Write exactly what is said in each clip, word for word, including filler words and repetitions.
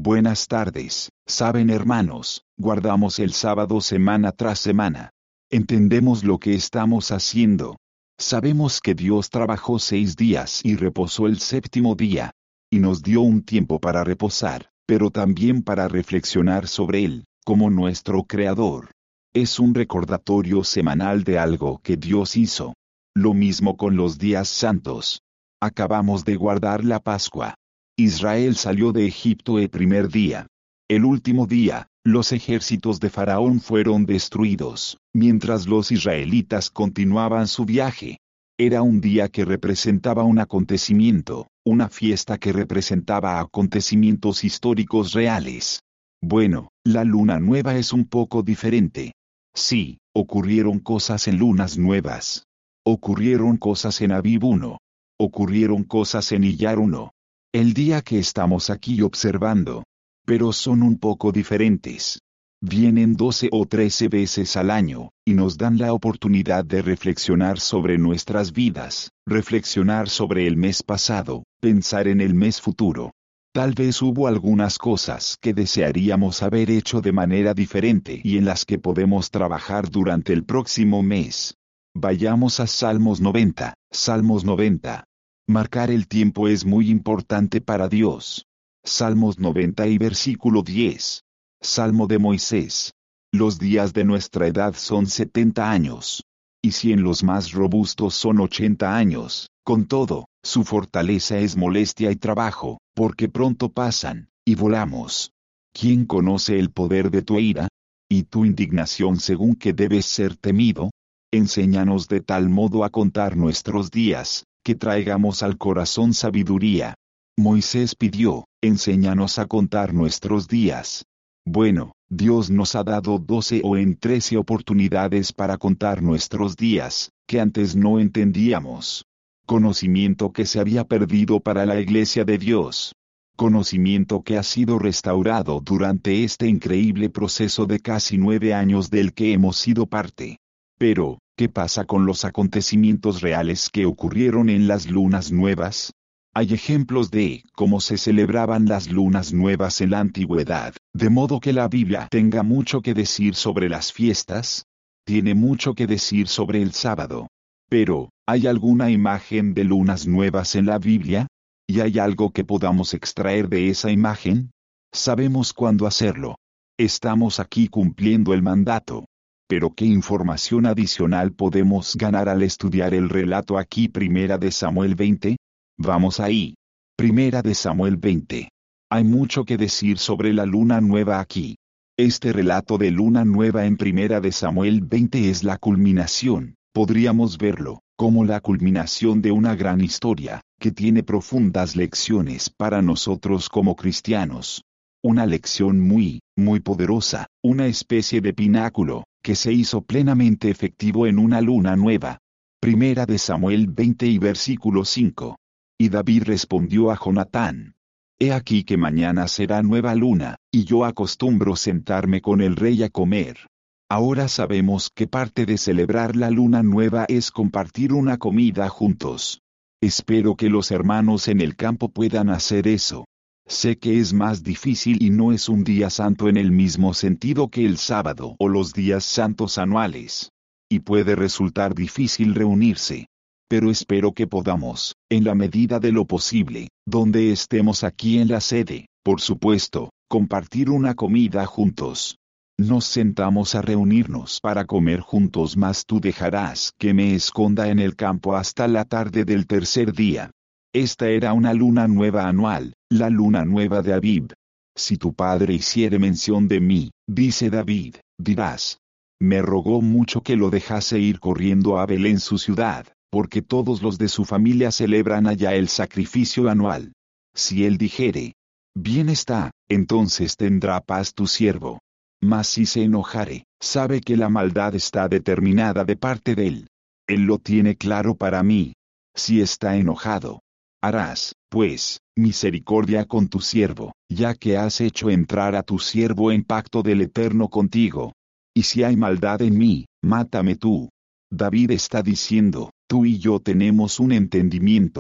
Buenas tardes. Saben, hermanos, guardamos el sábado semana tras semana. Entendemos lo que estamos haciendo. Sabemos que Dios trabajó seis días y reposó el séptimo día. Y nos dio un tiempo para reposar, pero también para reflexionar sobre Él, como nuestro Creador. Es un recordatorio semanal de algo que Dios hizo. Lo mismo con los días santos. Acabamos de guardar la Pascua. Israel salió de Egipto el primer día. El último día, los ejércitos de Faraón fueron destruidos, mientras los israelitas continuaban su viaje. Era un día que representaba un acontecimiento, una fiesta que representaba acontecimientos históricos reales. Bueno, la luna nueva es un poco diferente. Sí, ocurrieron cosas en lunas nuevas. Ocurrieron cosas en Abib uno. Ocurrieron cosas en Iyar uno. El día que estamos aquí observando. Pero son un poco diferentes. Vienen doce o trece veces al año, y nos dan la oportunidad de reflexionar sobre nuestras vidas, reflexionar sobre el mes pasado, pensar en el mes futuro. Tal vez hubo algunas cosas que desearíamos haber hecho de manera diferente y en las que podemos trabajar durante el próximo mes. Vayamos a Salmos noventa, Salmos noventa. Marcar el tiempo es muy importante para Dios. Salmos noventa y versículo diez. Salmo de Moisés. Los días de nuestra edad son setenta años. Y si en los más robustos son ochenta años, con todo, su fortaleza es molestia y trabajo, porque pronto pasan, y volamos. ¿Quién conoce el poder de tu ira? ¿Y tu indignación según que debes ser temido? Enséñanos de tal modo a contar nuestros días, que traigamos al corazón sabiduría. Moisés pidió, enséñanos a contar nuestros días. Bueno, Dios nos ha dado doce o en trece oportunidades para contar nuestros días, que antes no entendíamos. Conocimiento que se había perdido para la Iglesia de Dios. Conocimiento que ha sido restaurado durante este increíble proceso de casi nueve años del que hemos sido parte. Pero, ¿qué pasa con los acontecimientos reales que ocurrieron en las lunas nuevas? Hay ejemplos de cómo se celebraban las lunas nuevas en la antigüedad, de modo que la Biblia tenga mucho que decir sobre las fiestas. Tiene mucho que decir sobre el sábado. Pero, ¿hay alguna imagen de lunas nuevas en la Biblia? ¿Y hay algo que podamos extraer de esa imagen? Sabemos cuándo hacerlo. Estamos aquí cumpliendo el mandato. Pero ¿qué información adicional podemos ganar al estudiar el relato aquí? Primera de Samuel veinte. Vamos ahí. Primera de Samuel veinte. Hay mucho que decir sobre la luna nueva aquí. Este relato de luna nueva en Primera de Samuel veinte es la culminación, podríamos verlo, como la culminación de una gran historia, que tiene profundas lecciones para nosotros como cristianos. Una lección muy, muy poderosa, una especie de pináculo, que se hizo plenamente efectivo en una luna nueva. Primera de Samuel veinte y versículo cinco. Y David respondió a Jonatán: He aquí que mañana será nueva luna, y yo acostumbro sentarme con el rey a comer. Ahora sabemos que parte de celebrar la luna nueva es compartir una comida juntos. Espero que los hermanos en el campo puedan hacer eso. Sé que es más difícil y no es un día santo en el mismo sentido que el sábado o los días santos anuales. Y puede resultar difícil reunirse. Pero espero que podamos, en la medida de lo posible, donde estemos aquí en la sede, por supuesto, compartir una comida juntos. Nos sentamos a reunirnos para comer juntos, mas tú dejarás que me esconda en el campo hasta la tarde del tercer día. Esta era una luna nueva anual, la luna nueva de Abib. Si tu padre hiciere mención de mí, dice David, dirás: me rogó mucho que lo dejase ir corriendo a Belén su ciudad, porque todos los de su familia celebran allá el sacrificio anual. Si él dijere: bien está, entonces tendrá paz tu siervo. Mas si se enojare, sabe que la maldad está determinada de parte de él. Él lo tiene claro para mí. Si está enojado, harás, pues, misericordia con tu siervo, ya que has hecho entrar a tu siervo en pacto del Eterno contigo. Y si hay maldad en mí, mátame tú. David está diciendo: tú y yo tenemos un entendimiento.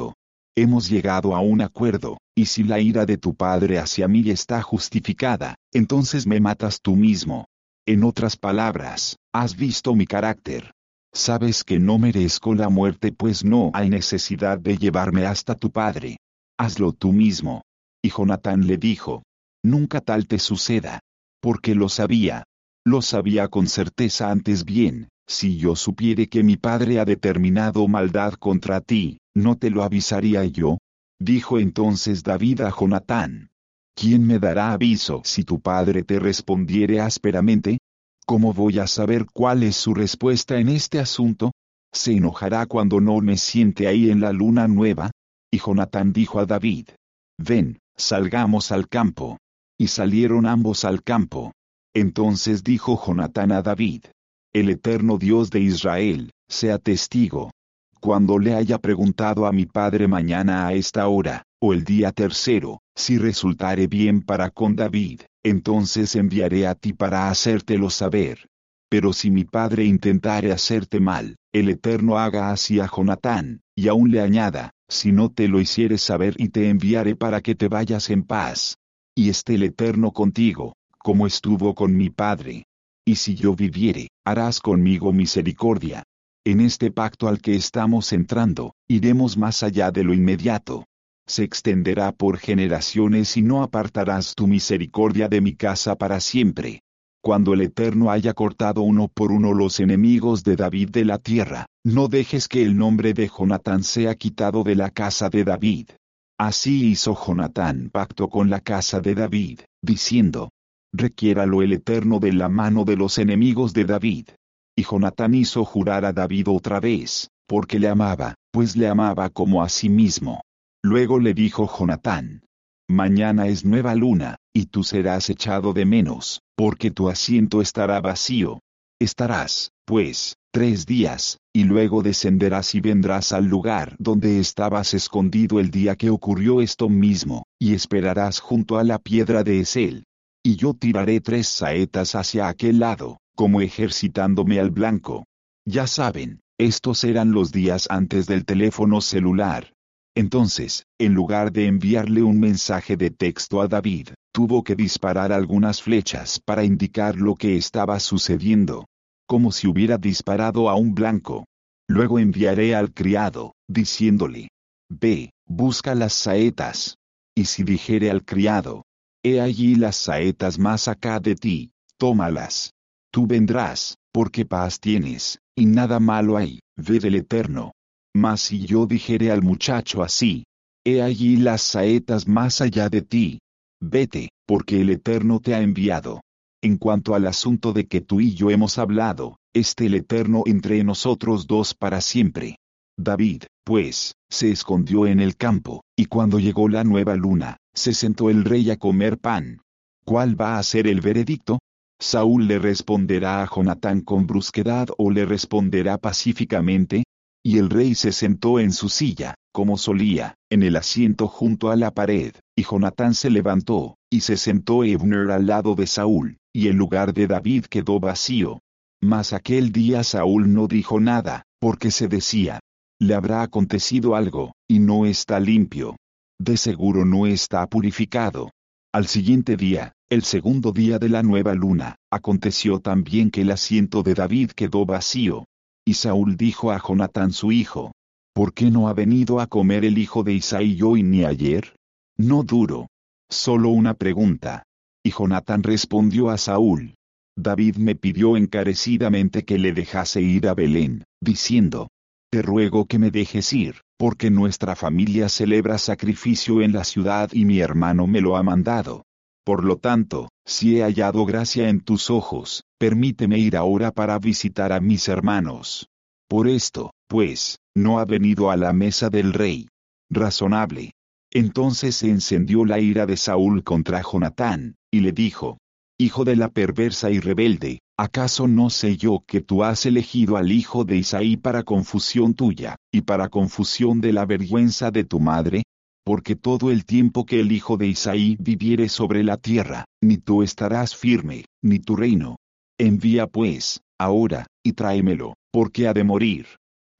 Hemos llegado a un acuerdo, y si la ira de tu padre hacia mí está justificada, entonces me matas tú mismo. En otras palabras, has visto mi carácter. Sabes que no merezco la muerte, pues no hay necesidad de llevarme hasta tu padre. Hazlo tú mismo. Y Jonatán le dijo: nunca tal te suceda. Porque lo sabía. Lo sabía con certeza. Antes bien, si yo supiere que mi padre ha determinado maldad contra ti, ¿no te lo avisaría yo? Dijo entonces David a Jonatán: ¿quién me dará aviso si tu padre te respondiere ásperamente? ¿Cómo voy a saber cuál es su respuesta en este asunto? ¿Se enojará cuando no me siente ahí en la luna nueva? Y Jonatán dijo a David: ven, salgamos al campo. Y salieron ambos al campo. Entonces dijo Jonatán a David: el eterno Dios de Israel sea testigo. Cuando le haya preguntado a mi padre mañana a esta hora, o el día tercero, si resultare bien para con David, entonces enviaré a ti para hacértelo saber. Pero si mi padre intentare hacerte mal, el Eterno haga así a Jonatán, y aún le añada: si no te lo hiciere saber, y te enviaré para que te vayas en paz. Y esté el Eterno contigo, como estuvo con mi padre. Y si yo viviere, harás conmigo misericordia. En este pacto al que estamos entrando, iremos más allá de lo inmediato. Se extenderá por generaciones y no apartarás tu misericordia de mi casa para siempre. Cuando el Eterno haya cortado uno por uno los enemigos de David de la tierra, no dejes que el nombre de Jonatán sea quitado de la casa de David. Así hizo Jonatán pacto con la casa de David, diciendo: requiéralo el Eterno de la mano de los enemigos de David. Y Jonatán hizo jurar a David otra vez, porque le amaba, pues le amaba como a sí mismo. Luego le dijo Jonatán: mañana es nueva luna, y tú serás echado de menos, porque tu asiento estará vacío. Estarás, pues, tres días, y luego descenderás y vendrás al lugar donde estabas escondido el día que ocurrió esto mismo, y esperarás junto a la piedra de Esel. Y yo tiraré tres saetas hacia aquel lado, como ejercitándome al blanco. Ya saben, estos eran los días antes del teléfono celular. Entonces, en lugar de enviarle un mensaje de texto a David, tuvo que disparar algunas flechas para indicar lo que estaba sucediendo, como si hubiera disparado a un blanco. Luego enviaré al criado, diciéndole: ve, busca las saetas. Y si dijere al criado: he allí las saetas más acá de ti, tómalas. Tú vendrás, porque paz tienes, y nada malo hay, ve del Eterno. Mas si yo dijere al muchacho así: he allí las saetas más allá de ti, vete, porque el Eterno te ha enviado. En cuanto al asunto de que tú y yo hemos hablado, esté el Eterno entre nosotros dos para siempre. David, pues, se escondió en el campo, y cuando llegó la nueva luna, se sentó el rey a comer pan. ¿Cuál va a ser el veredicto? ¿Saúl le responderá a Jonatán con brusquedad o le responderá pacíficamente? Y el rey se sentó en su silla, como solía, en el asiento junto a la pared, y Jonatán se levantó, y se sentó Abner al lado de Saúl, y el lugar de David quedó vacío. Mas aquel día Saúl no dijo nada, porque se decía: le habrá acontecido algo, y no está limpio. De seguro no está purificado. Al siguiente día, el segundo día de la nueva luna, aconteció también que el asiento de David quedó vacío. Y Saúl dijo a Jonatán su hijo: ¿por qué no ha venido a comer el hijo de Isaí hoy ni ayer? No duro. Solo una pregunta. Y Jonatán respondió a Saúl: David me pidió encarecidamente que le dejase ir a Belén, diciendo: te ruego que me dejes ir, porque nuestra familia celebra sacrificio en la ciudad y mi hermano me lo ha mandado. Por lo tanto, si he hallado gracia en tus ojos, permíteme ir ahora para visitar a mis hermanos. Por esto, pues, no ha venido a la mesa del rey. Razonable. Entonces se encendió la ira de Saúl contra Jonatán, y le dijo: hijo de la perversa y rebelde, ¿acaso no sé yo que tú has elegido al hijo de Isaí para confusión tuya, y para confusión de la vergüenza de tu madre? Porque todo el tiempo que el hijo de Isaí viviere sobre la tierra, ni tú estarás firme, ni tu reino. Envía pues, ahora, y tráemelo, porque ha de morir.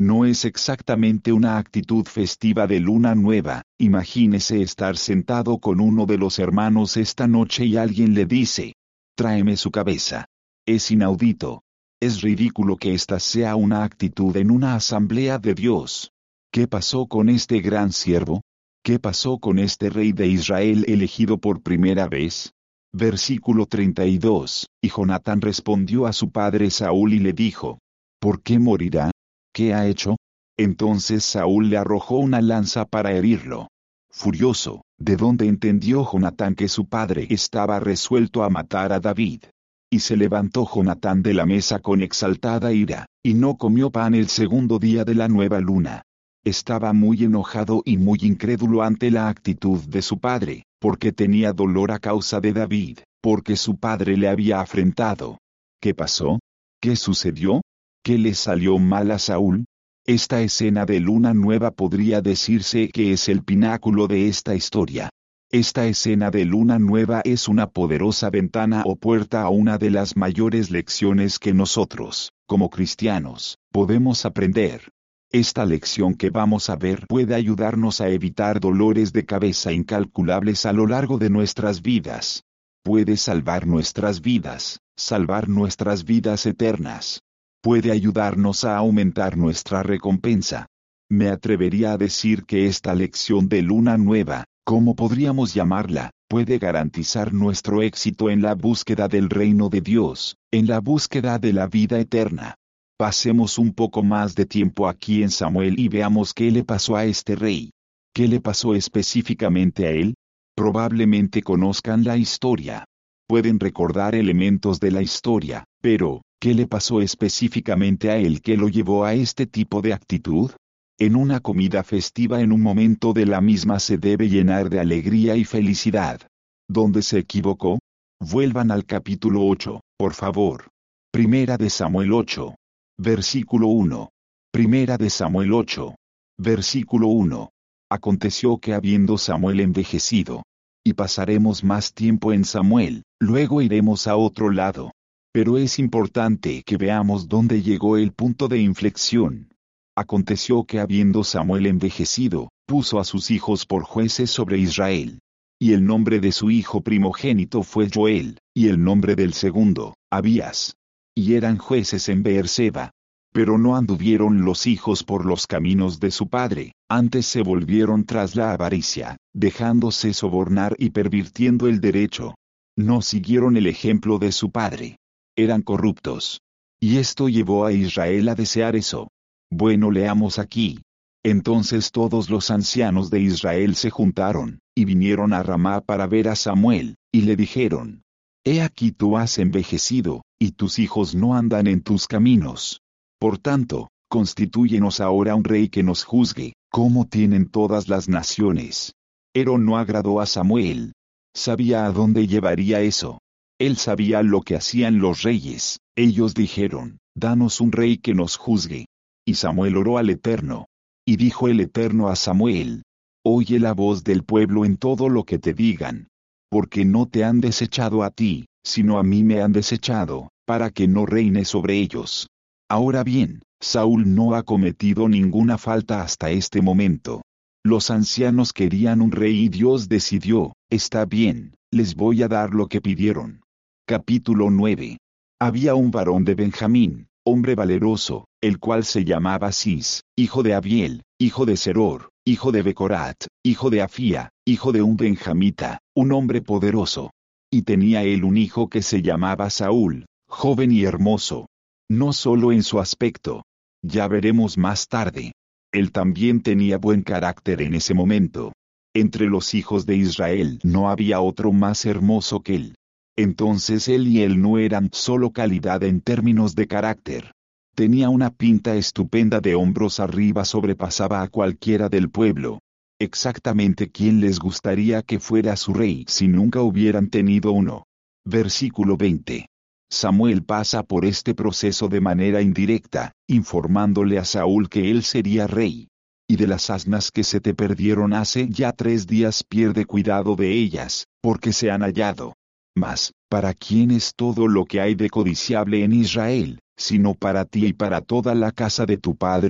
No es exactamente una actitud festiva de luna nueva. Imagínese estar sentado con uno de los hermanos esta noche y alguien le dice, tráeme su cabeza. Es inaudito. Es ridículo que esta sea una actitud en una asamblea de Dios. ¿Qué pasó con este gran siervo? ¿Qué pasó con este rey de Israel elegido por primera vez? Versículo treinta y dos. Y Jonatán respondió a su padre Saúl y le dijo, ¿por qué morirá? ¿Qué ha hecho? Entonces Saúl le arrojó una lanza para herirlo. Furioso, ¿de dónde entendió Jonatán que su padre estaba resuelto a matar a David? Y se levantó Jonatán de la mesa con exaltada ira, y no comió pan el segundo día de la nueva luna. Estaba muy enojado y muy incrédulo ante la actitud de su padre, porque tenía dolor a causa de David, porque su padre le había afrentado. ¿Qué pasó? ¿Qué sucedió? ¿Qué le salió mal a Saúl? Esta escena de luna nueva podría decirse que es el pináculo de esta historia. Esta escena de luna nueva es una poderosa ventana o puerta a una de las mayores lecciones que nosotros, como cristianos, podemos aprender. Esta lección que vamos a ver puede ayudarnos a evitar dolores de cabeza incalculables a lo largo de nuestras vidas. Puede salvar nuestras vidas, salvar nuestras vidas eternas. Puede ayudarnos a aumentar nuestra recompensa. Me atrevería a decir que esta lección de luna nueva, ¿cómo podríamos llamarla?, puede garantizar nuestro éxito en la búsqueda del reino de Dios, en la búsqueda de la vida eterna. Pasemos un poco más de tiempo aquí en Samuel y veamos qué le pasó a este rey. ¿Qué le pasó específicamente a él? Probablemente conozcan la historia. Pueden recordar elementos de la historia, pero, ¿qué le pasó específicamente a él que lo llevó a este tipo de actitud? En una comida festiva en un momento de la misma se debe llenar de alegría y felicidad. ¿Dónde se equivocó? Vuelvan al capítulo ocho, por favor. Primera de Samuel ocho. Versículo uno. Primera de Samuel ocho. Versículo uno. Aconteció que habiendo Samuel envejecido, y pasaremos más tiempo en Samuel, luego iremos a otro lado. Pero es importante que veamos dónde llegó el punto de inflexión. Aconteció que habiendo Samuel envejecido, puso a sus hijos por jueces sobre Israel. Y el nombre de su hijo primogénito fue Joel, y el nombre del segundo, Abías. Y eran jueces en Beerseba. Pero no anduvieron los hijos por los caminos de su padre, antes se volvieron tras la avaricia, dejándose sobornar y pervirtiendo el derecho. No siguieron el ejemplo de su padre. Eran corruptos. Y esto llevó a Israel a desear eso. Bueno, leamos aquí. Entonces todos los ancianos de Israel se juntaron, y vinieron a Ramá para ver a Samuel, y le dijeron: He aquí tú has envejecido, y tus hijos no andan en tus caminos. Por tanto, constitúyenos ahora un rey que nos juzgue, como tienen todas las naciones. Pero no agradó a Samuel. Sabía a dónde llevaría eso. Él sabía lo que hacían los reyes. Ellos dijeron: Danos un rey que nos juzgue. Y Samuel oró al Eterno. Y dijo el Eterno a Samuel: Oye la voz del pueblo en todo lo que te digan. Porque no te han desechado a ti, sino a mí me han desechado, para que no reine sobre ellos. Ahora bien, Saúl no ha cometido ninguna falta hasta este momento. Los ancianos querían un rey y Dios decidió: Está bien, les voy a dar lo que pidieron. Capítulo nueve. Había un varón de Benjamín, hombre valeroso, el cual se llamaba Cis, hijo de Abiel, hijo de Seror, hijo de Becorat, hijo de Afía, hijo de un benjamita, un hombre poderoso. Y tenía él un hijo que se llamaba Saúl, joven y hermoso. No solo en su aspecto. Ya veremos más tarde. Él también tenía buen carácter en ese momento. Entre los hijos de Israel no había otro más hermoso que él. Entonces él y él no eran solo calidad en términos de carácter. Tenía una pinta estupenda de hombros arriba, sobrepasaba a cualquiera del pueblo. Exactamente quién les gustaría que fuera su rey si nunca hubieran tenido uno. Versículo veinte. Samuel pasa por este proceso de manera indirecta, informándole a Saúl que él sería rey. Y de las asnas que se te perdieron hace ya tres días pierde cuidado de ellas, porque se han hallado. Mas, ¿para quién es todo lo que hay de codiciable en Israel, sino para ti y para toda la casa de tu padre?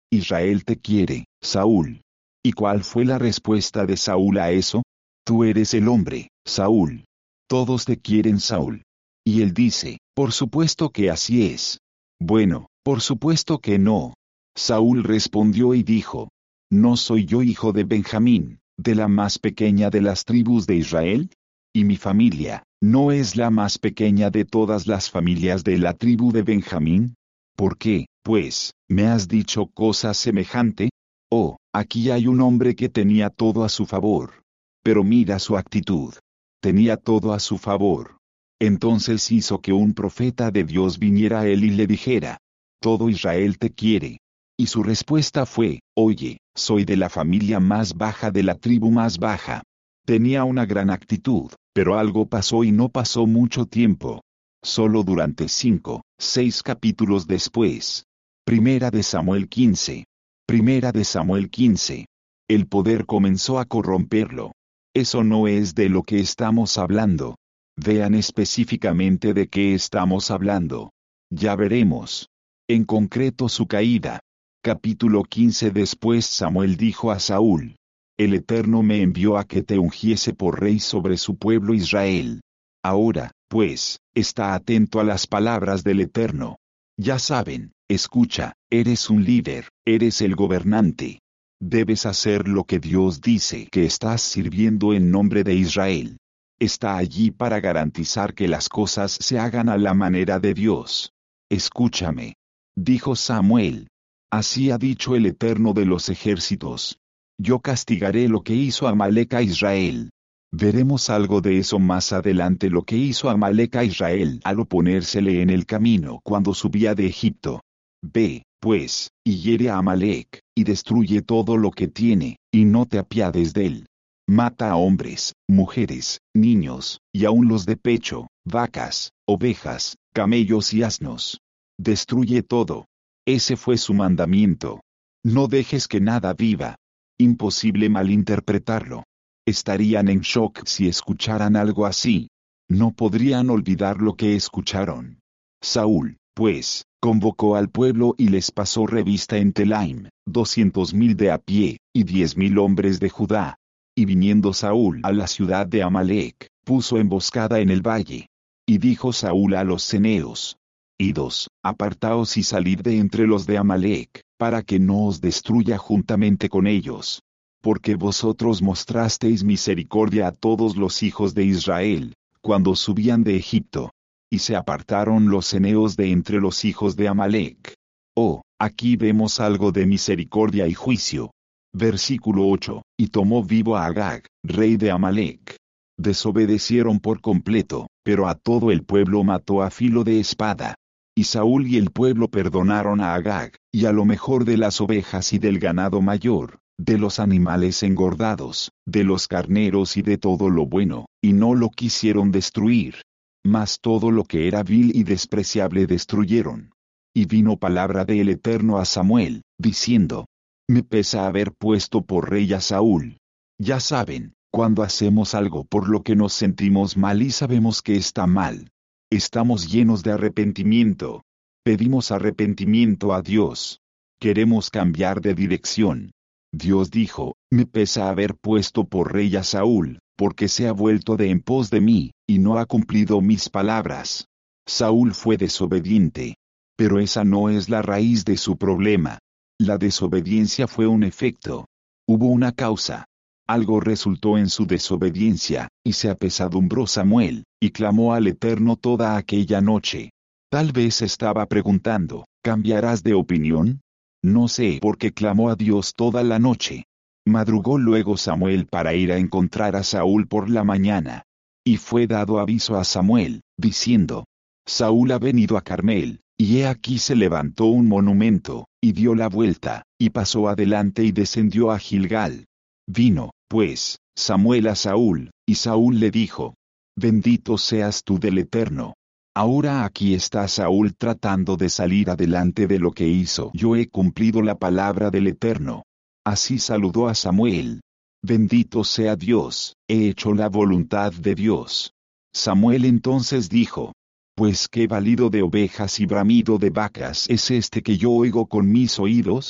Israel te quiere, Saúl. ¿Y cuál fue la respuesta de Saúl a eso? Tú eres el hombre, Saúl. Todos te quieren, Saúl. Y él dice, por supuesto que así es. Bueno, por supuesto que no. Saúl respondió y dijo, ¿no soy yo hijo de Benjamín, de la más pequeña de las tribus de Israel? ¿Y mi familia, no es la más pequeña de todas las familias de la tribu de Benjamín? ¿Por qué, pues, me has dicho cosa semejante? Oh, aquí hay un hombre que tenía todo a su favor. Pero mira su actitud. Tenía todo a su favor. Entonces hizo que un profeta de Dios viniera a él y le dijera, todo Israel te quiere. Y su respuesta fue, oye, soy de la familia más baja de la tribu más baja. Tenía una gran actitud, pero algo pasó y no pasó mucho tiempo. Solo durante cinco, seis capítulos después. Primera de Samuel quince. Primera de Samuel quince. El poder comenzó a corromperlo. Eso no es de lo que estamos hablando. Vean específicamente de qué estamos hablando. Ya veremos. En concreto su caída. Capítulo quince. Después Samuel dijo a Saúl, el Eterno me envió a que te ungiese por rey sobre su pueblo Israel. Ahora, pues, está atento a las palabras del Eterno. Ya saben, escucha, eres un líder, eres el gobernante. Debes hacer lo que Dios dice que estás sirviendo en nombre de Israel. Está allí para garantizar que las cosas se hagan a la manera de Dios. Escúchame. Dijo Samuel. Así ha dicho el Eterno de los ejércitos. Yo castigaré lo que hizo Amalec a Israel. Veremos algo de eso más adelante, lo que hizo Amalec a Israel al oponérsele en el camino cuando subía de Egipto. Ve, pues, y hiere a Amalec, y destruye todo lo que tiene, y no te apiades de él. Mata a hombres, mujeres, niños, y aun los de pecho, vacas, ovejas, camellos y asnos. Destruye todo. Ese fue su mandamiento. No dejes que nada viva. Imposible malinterpretarlo. Estarían en shock si escucharan algo así. No podrían olvidar lo que escucharon. Saúl, pues, convocó al pueblo y les pasó revista en Telaim, doscientos mil de a pie, y diez mil hombres de Judá. Y viniendo Saúl a la ciudad de Amalec, puso emboscada en el valle. Y dijo Saúl a los ceneos, idos, apartaos y salid de entre los de Amalec, para que no os destruya juntamente con ellos. Porque vosotros mostrasteis misericordia a todos los hijos de Israel, cuando subían de Egipto. Y se apartaron los ceneos de entre los hijos de Amalec. Oh, aquí vemos algo de misericordia y juicio. Versículo ocho. Y tomó vivo a Agag, rey de Amalec. Desobedecieron por completo, pero a todo el pueblo mató a filo de espada. Y Saúl y el pueblo perdonaron a Agag, y a lo mejor de las ovejas y del ganado mayor, de los animales engordados, de los carneros y de todo lo bueno, y no lo quisieron destruir. Mas todo lo que era vil y despreciable destruyeron. Y vino palabra del Eterno a Samuel, diciendo, me pesa haber puesto por rey a Saúl. Ya saben, cuando hacemos algo por lo que nos sentimos mal y sabemos que está mal, estamos llenos de arrepentimiento. Pedimos arrepentimiento a Dios. Queremos cambiar de dirección. Dios dijo, me pesa haber puesto por rey a Saúl, porque se ha vuelto de en pos de mí, y no ha cumplido mis palabras. Saúl fue desobediente. Pero esa no es la raíz de su problema. La desobediencia fue un efecto. Hubo una causa. Algo resultó en su desobediencia, y se apesadumbró Samuel, y clamó al Eterno toda aquella noche. Tal vez estaba preguntando, ¿cambiarás de opinión? No sé por qué clamó a Dios toda la noche. Madrugó luego Samuel para ir a encontrar a Saúl por la mañana. Y fue dado aviso a Samuel, diciendo, Saúl ha venido a Carmel, y he aquí se levantó un monumento, y dio la vuelta, y pasó adelante y descendió a Gilgal. Vino, pues, Samuel a Saúl, y Saúl le dijo, bendito seas tú del Eterno. Ahora aquí está Saúl tratando de salir adelante de lo que hizo. Yo he cumplido la palabra del Eterno. Así saludó a Samuel. Bendito sea Dios, he hecho la voluntad de Dios. Samuel entonces dijo, pues qué balido de ovejas y bramido de vacas es este que yo oigo con mis oídos.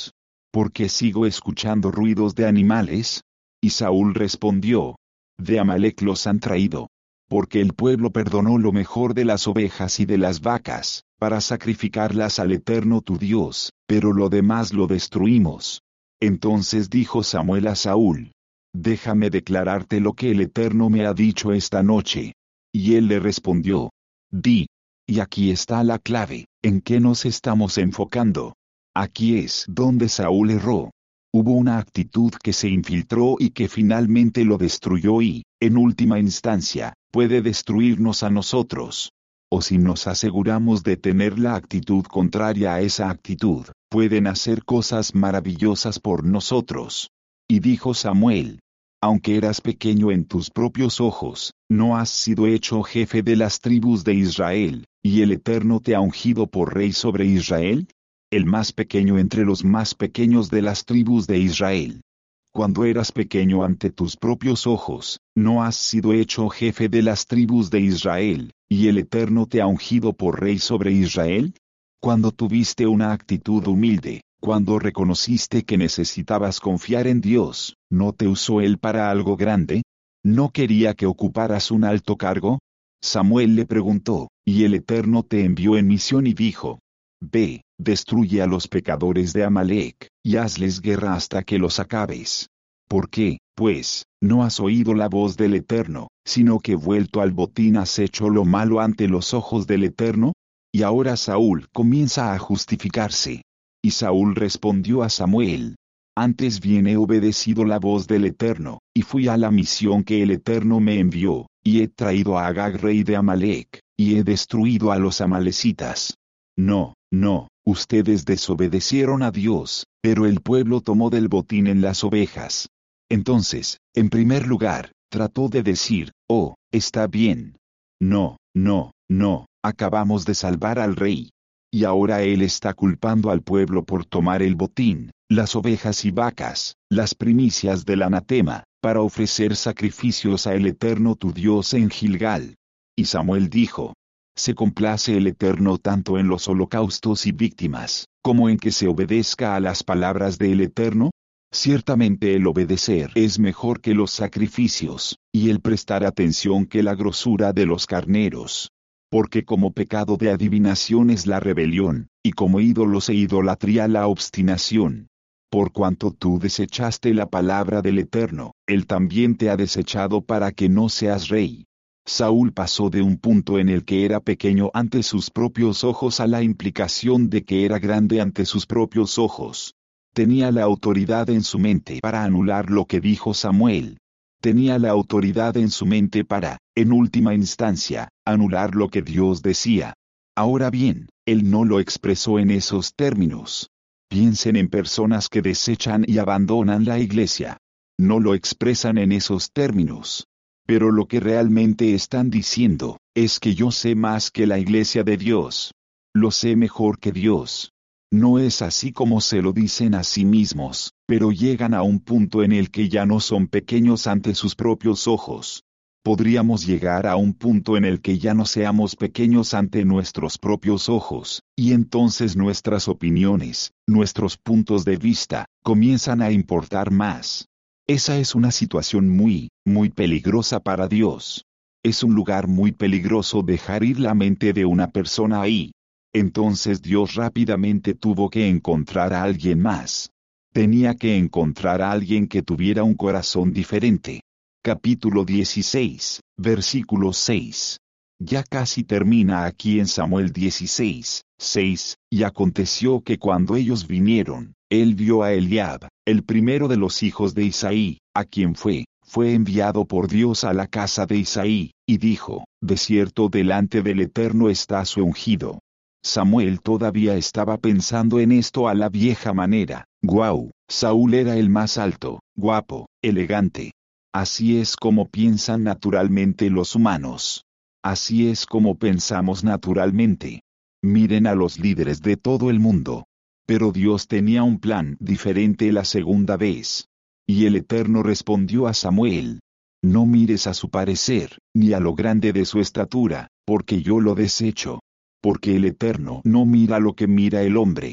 ¿Por qué sigo escuchando ruidos de animales? Y Saúl respondió, de Amalec los han traído. Porque el pueblo perdonó lo mejor de las ovejas y de las vacas, para sacrificarlas al Eterno tu Dios, pero lo demás lo destruimos. Entonces dijo Samuel a Saúl, déjame declararte lo que el Eterno me ha dicho esta noche. Y él le respondió, di. Y aquí está la clave, ¿en qué nos estamos enfocando? Aquí es donde Saúl erró. Hubo una actitud que se infiltró y que finalmente lo destruyó y, en última instancia, puede destruirnos a nosotros. O si nos aseguramos de tener la actitud contraria a esa actitud, pueden hacer cosas maravillosas por nosotros. Y dijo Samuel, aunque eras pequeño en tus propios ojos, ¿no has sido hecho jefe de las tribus de Israel, y el Eterno te ha ungido por rey sobre Israel? El más pequeño entre los más pequeños de las tribus de Israel. Cuando eras pequeño ante tus propios ojos, ¿no has sido hecho jefe de las tribus de Israel, y el Eterno te ha ungido por rey sobre Israel? Cuando tuviste una actitud humilde, cuando reconociste que necesitabas confiar en Dios, ¿no te usó Él para algo grande? ¿No quería que ocuparas un alto cargo? Samuel le preguntó, y el Eterno te envió en misión y dijo, ve, destruye a los pecadores de Amalec, y hazles guerra hasta que los acabes. ¿Por qué, pues, no has oído la voz del Eterno, sino que vuelto al botín has hecho lo malo ante los ojos del Eterno? Y ahora Saúl comienza a justificarse. Y Saúl respondió a Samuel, antes bien he obedecido la voz del Eterno, y fui a la misión que el Eterno me envió, y he traído a Agag rey de Amalec, y he destruido a los amalecitas. No, no, ustedes desobedecieron a Dios, pero el pueblo tomó del botín en las ovejas. Entonces, en primer lugar, trató de decir, oh, está bien. No, no, no, acabamos de salvar al rey. Y ahora él está culpando al pueblo por tomar el botín, las ovejas y vacas, las primicias del anatema, para ofrecer sacrificios a el Eterno tu Dios en Gilgal. Y Samuel dijo, se complace el Eterno tanto en los holocaustos y víctimas, como en que se obedezca a las palabras del Eterno. Ciertamente el obedecer es mejor que los sacrificios, y el prestar atención que la grosura de los carneros. Porque como pecado de adivinación es la rebelión, y como ídolos e idolatría la obstinación. Por cuanto tú desechaste la palabra del Eterno, Él también te ha desechado para que no seas rey. Saúl pasó de un punto en el que era pequeño ante sus propios ojos a la implicación de que era grande ante sus propios ojos. Tenía la autoridad en su mente para anular lo que dijo Samuel. Tenía la autoridad en su mente para, en última instancia, anular lo que Dios decía. Ahora bien, él no lo expresó en esos términos. Piensen en personas que desechan y abandonan la iglesia. No lo expresan en esos términos. Pero lo que realmente están diciendo, es que yo sé más que la iglesia de Dios. Lo sé mejor que Dios. No es así como se lo dicen a sí mismos, pero llegan a un punto en el que ya no son pequeños ante sus propios ojos. Podríamos llegar a un punto en el que ya no seamos pequeños ante nuestros propios ojos, y entonces nuestras opiniones, nuestros puntos de vista, comienzan a importar más. Esa es una situación muy, muy peligrosa para Dios. Es un lugar muy peligroso dejar ir la mente de una persona ahí. Entonces Dios rápidamente tuvo que encontrar a alguien más. Tenía que encontrar a alguien que tuviera un corazón diferente. Capítulo dieciséis, versículo seis. Ya casi termina aquí en Samuel dieciséis, seis, y aconteció que cuando ellos vinieron, él vio a Eliab, el primero de los hijos de Isaí, a quien fue, fue enviado por Dios a la casa de Isaí, y dijo, de cierto delante del Eterno está su ungido. Samuel todavía estaba pensando en esto a la vieja manera. Guau, Saúl era el más alto, guapo, elegante. Así es como piensan naturalmente los humanos. Así es como pensamos naturalmente. Miren a los líderes de todo el mundo. Pero Dios tenía un plan diferente la segunda vez. Y el Eterno respondió a Samuel: no mires a su parecer, ni a lo grande de su estatura, porque yo lo desecho. Porque el Eterno no mira lo que mira el hombre.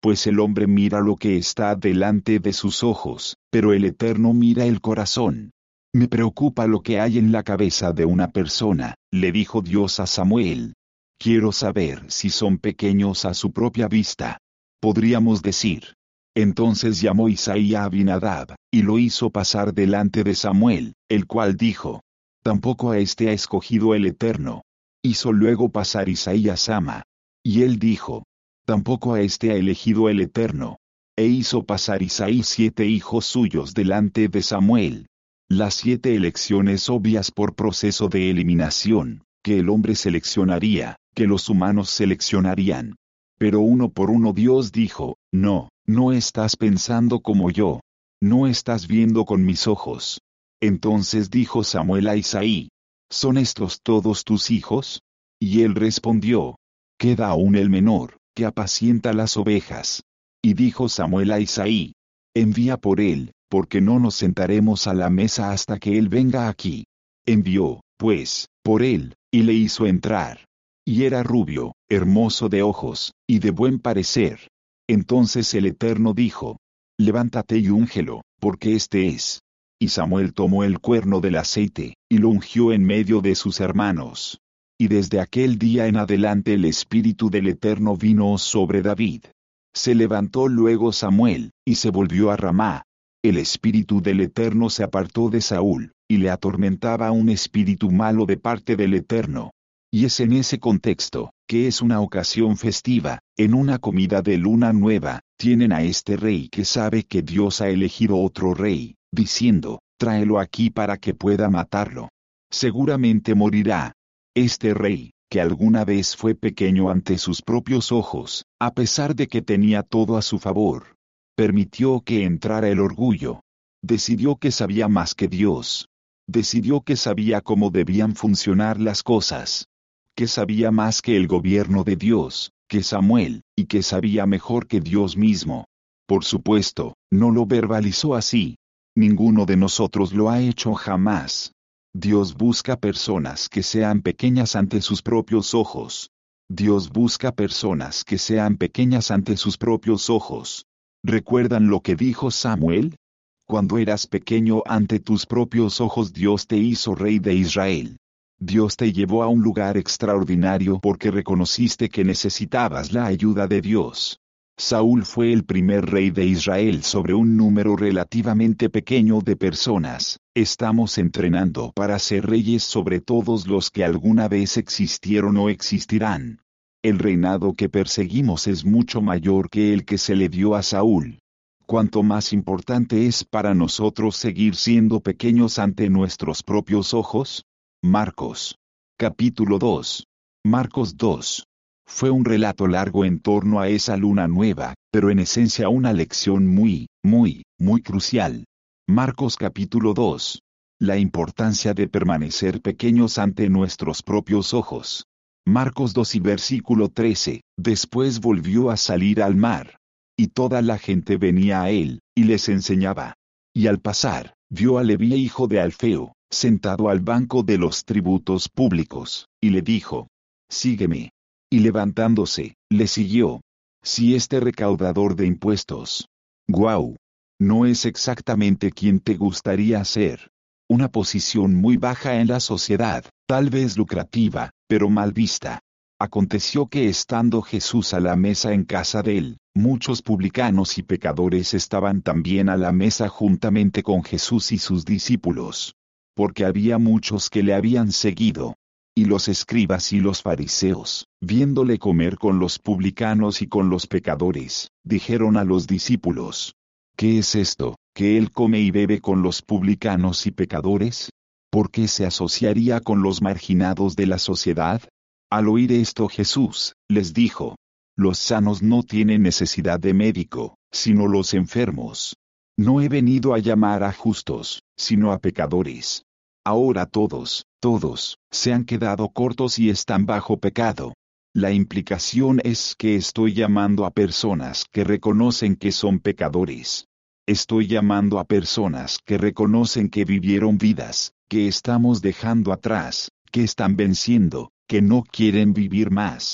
pues el hombre mira lo que está delante de sus ojos, pero el Eterno mira el corazón. Me preocupa lo que hay en la cabeza de una persona, le dijo Dios a Samuel. Quiero saber si son pequeños a su propia vista. Podríamos decir. Entonces llamó Isaí a Abinadab, y lo hizo pasar delante de Samuel, el cual dijo: Tampoco a este ha escogido el Eterno. Hizo luego pasar Isaí a Sama. Y él dijo: Tampoco a este ha elegido el Eterno. E hizo pasar Isaí siete hijos suyos delante de Samuel. Las siete elecciones obvias por proceso de eliminación, que el hombre seleccionaría, que los humanos seleccionarían. Pero uno por uno Dios dijo: No, no estás pensando como yo. No estás viendo con mis ojos. Entonces dijo Samuel a Isaí: ¿Son estos todos tus hijos? Y él respondió: Queda aún el menor, que apacienta las ovejas. Y dijo Samuel a Isaí: Envía por él, porque no nos sentaremos a la mesa hasta que él venga aquí. Envió, pues, por él, y le hizo entrar. Y era rubio, hermoso de ojos, y de buen parecer. Entonces el Eterno dijo: Levántate y úngelo, porque este es. Y Samuel tomó el cuerno del aceite, y lo ungió en medio de sus hermanos. Y desde aquel día en adelante el Espíritu del Eterno vino sobre David. Se levantó luego Samuel, y se volvió a Ramá. El Espíritu del Eterno se apartó de Saúl, y le atormentaba un espíritu malo de parte del Eterno. Y es en ese contexto, que es una ocasión festiva, en una comida de luna nueva, tienen a este rey que sabe que Dios ha elegido otro rey, diciendo: Tráelo aquí para que pueda matarlo. Seguramente morirá. Este rey, que alguna vez fue pequeño ante sus propios ojos, a pesar de que tenía todo a su favor, permitió que entrara el orgullo. Decidió que sabía más que Dios. Decidió que sabía cómo debían funcionar las cosas. Que sabía más que el gobierno de Dios, que Samuel, y que sabía mejor que Dios mismo. Por supuesto, no lo verbalizó así. Ninguno de nosotros lo ha hecho jamás. Dios busca personas que sean pequeñas ante sus propios ojos. Dios busca personas que sean pequeñas ante sus propios ojos. ¿Recuerdan lo que dijo Samuel? Cuando eras pequeño ante tus propios ojos Dios te hizo rey de Israel. Dios te llevó a un lugar extraordinario porque reconociste que necesitabas la ayuda de Dios. Saúl fue el primer rey de Israel sobre un número relativamente pequeño de personas. Estamos entrenando para ser reyes sobre todos los que alguna vez existieron o existirán. El reinado que perseguimos es mucho mayor que el que se le dio a Saúl. Cuanto más importante es para nosotros seguir siendo pequeños ante nuestros propios ojos. Marcos. Capítulo dos. Marcos dos. Fue un relato largo en torno a esa luna nueva, pero en esencia una lección muy, muy, muy crucial. Marcos capítulo dos. La importancia de permanecer pequeños ante nuestros propios ojos. Marcos dos y versículo trece. Después volvió a salir al mar. Y toda la gente venía a él, y les enseñaba. Y al pasar, vio a Leví hijo de Alfeo, sentado al banco de los tributos públicos, y le dijo: Sígueme. Y levantándose, le siguió. Si este recaudador de impuestos. Guau. No es exactamente quien te gustaría ser. Una posición muy baja en la sociedad, tal vez lucrativa, pero mal vista. Aconteció que estando Jesús a la mesa en casa de él, muchos publicanos y pecadores estaban también a la mesa juntamente con Jesús y sus discípulos. Porque había muchos que le habían seguido. Y los escribas y los fariseos, viéndole comer con los publicanos y con los pecadores, dijeron a los discípulos: ¿Qué es esto, que él come y bebe con los publicanos y pecadores? ¿Por qué se asociaría con los marginados de la sociedad? Al oír esto Jesús les dijo: Los sanos no tienen necesidad de médico, sino los enfermos. No he venido a llamar a justos, sino a pecadores. Ahora todos, todos, se han quedado cortos y están bajo pecado. La implicación es que estoy llamando a personas que reconocen que son pecadores. Estoy llamando a personas que reconocen que vivieron vidas, que estamos dejando atrás, que están venciendo, que no quieren vivir más.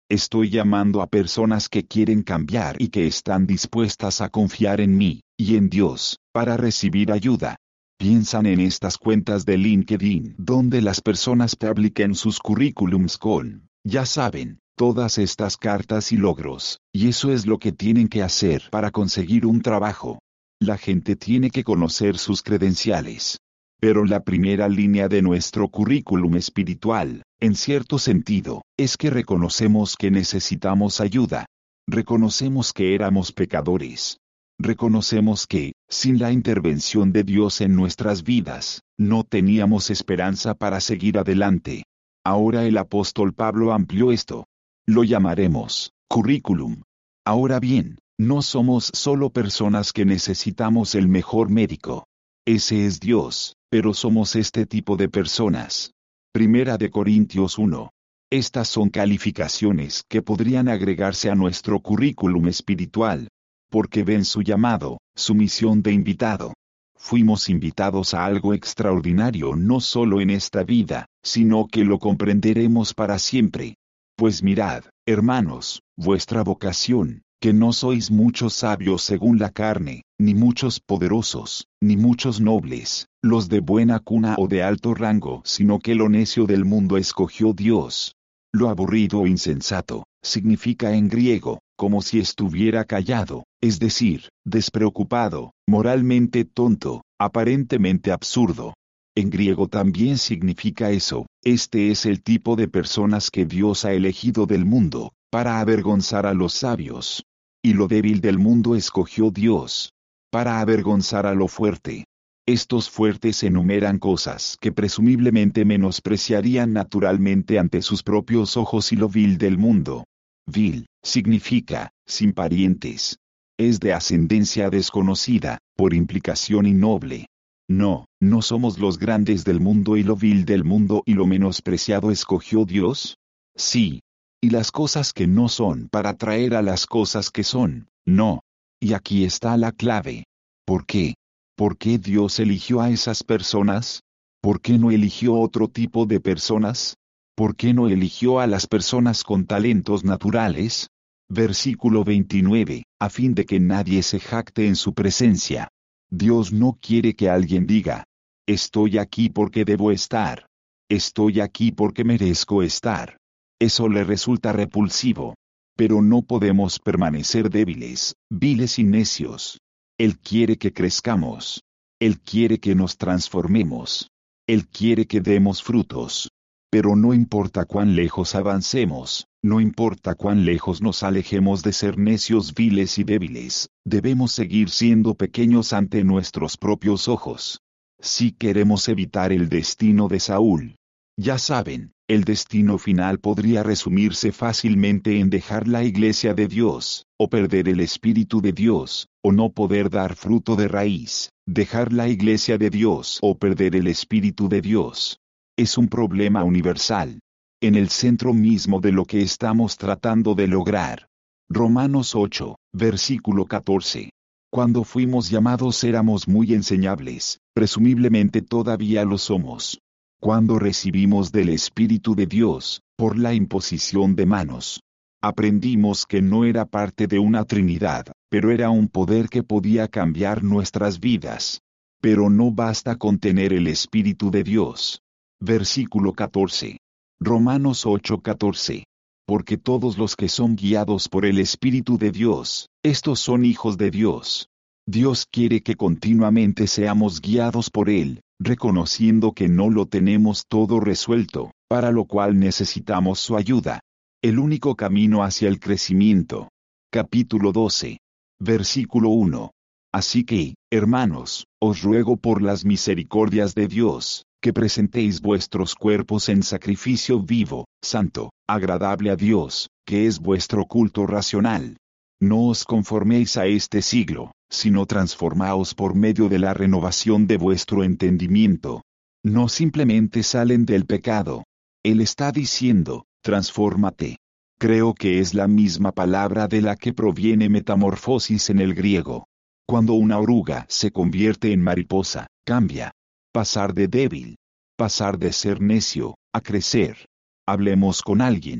Estoy llamando a personas que quieren cambiar y que están dispuestas a confiar en mí, y en Dios, para recibir ayuda. Piensan en estas cuentas de LinkedIn donde las personas publican sus currículums con, ya saben, todas estas cartas y logros, y eso es lo que tienen que hacer para conseguir un trabajo. La gente tiene que conocer sus credenciales. Pero la primera línea de nuestro currículum espiritual, en cierto sentido, es que reconocemos que necesitamos ayuda. Reconocemos que éramos pecadores. Reconocemos que, sin la intervención de Dios en nuestras vidas, no teníamos esperanza para seguir adelante. Ahora el apóstol Pablo amplió esto. Lo llamaremos currículum. Ahora bien, no somos solo personas que necesitamos el mejor médico. Ese es Dios, pero somos este tipo de personas. Primera de Corintios uno. Estas son calificaciones que podrían agregarse a nuestro currículum espiritual, porque ven su llamado, su misión de invitado. Fuimos invitados a algo extraordinario no solo en esta vida, sino que lo comprenderemos para siempre. Pues mirad, hermanos, vuestra vocación, que no sois muchos sabios según la carne, ni muchos poderosos, ni muchos nobles, los de buena cuna o de alto rango, sino que lo necio del mundo escogió Dios. Lo aburrido o insensato, significa en griego, como si estuviera callado, es decir, despreocupado, moralmente tonto, aparentemente absurdo. En griego también significa eso, este es el tipo de personas que Dios ha elegido del mundo, para avergonzar a los sabios. Y lo débil del mundo escogió Dios, para avergonzar a lo fuerte. Estos fuertes enumeran cosas que presumiblemente menospreciarían naturalmente ante sus propios ojos y lo vil del mundo. Vil, significa, sin parientes. Es de ascendencia desconocida, por implicación innoble. No, no somos los grandes del mundo y lo vil del mundo y lo menospreciado escogió Dios. Sí. Y las cosas que no son para traer a las cosas que son, no. Y aquí está la clave. ¿Por qué? ¿Por qué Dios eligió a esas personas? ¿Por qué no eligió otro tipo de personas? ¿Por qué no eligió a las personas con talentos naturales? Versículo veintinueve, a fin de que nadie se jacte en su presencia. Dios no quiere que alguien diga, estoy aquí porque debo estar. Estoy aquí porque merezco estar. Eso le resulta repulsivo. Pero no podemos permanecer débiles, viles y necios. Él quiere que crezcamos. Él quiere que nos transformemos. Él quiere que demos frutos. Pero no importa cuán lejos avancemos, no importa cuán lejos nos alejemos de ser necios, viles y débiles, debemos seguir siendo pequeños ante nuestros propios ojos. Si queremos evitar el destino de Saúl, ya saben, el destino final podría resumirse fácilmente en dejar la iglesia de Dios, o perder el Espíritu de Dios, o no poder dar fruto de raíz, dejar la iglesia de Dios o perder el Espíritu de Dios. Es un problema universal, en el centro mismo de lo que estamos tratando de lograr. Romanos ocho, versículo catorce. Cuando fuimos llamados éramos muy enseñables, presumiblemente todavía lo somos. Cuando recibimos del Espíritu de Dios, por la imposición de manos, aprendimos que no era parte de una Trinidad, pero era un poder que podía cambiar nuestras vidas. Pero no basta con tener el Espíritu de Dios. Versículo catorce. Romanos ocho, catorce. Porque todos los que son guiados por el Espíritu de Dios, estos son hijos de Dios. Dios quiere que continuamente seamos guiados por Él, reconociendo que no lo tenemos todo resuelto, para lo cual necesitamos su ayuda. El único camino hacia el crecimiento. Capítulo doce. Versículo uno. Así que, hermanos, os ruego por las misericordias de Dios, que presentéis vuestros cuerpos en sacrificio vivo, santo, agradable a Dios, que es vuestro culto racional. No os conforméis a este siglo, sino transformaos por medio de la renovación de vuestro entendimiento. No simplemente salen del pecado. Él está diciendo, transfórmate. Creo que es la misma palabra de la que proviene metamorfosis en el griego. Cuando una oruga se convierte en mariposa, cambia. Pasar de débil, pasar de ser necio, a crecer. Hablemos con alguien.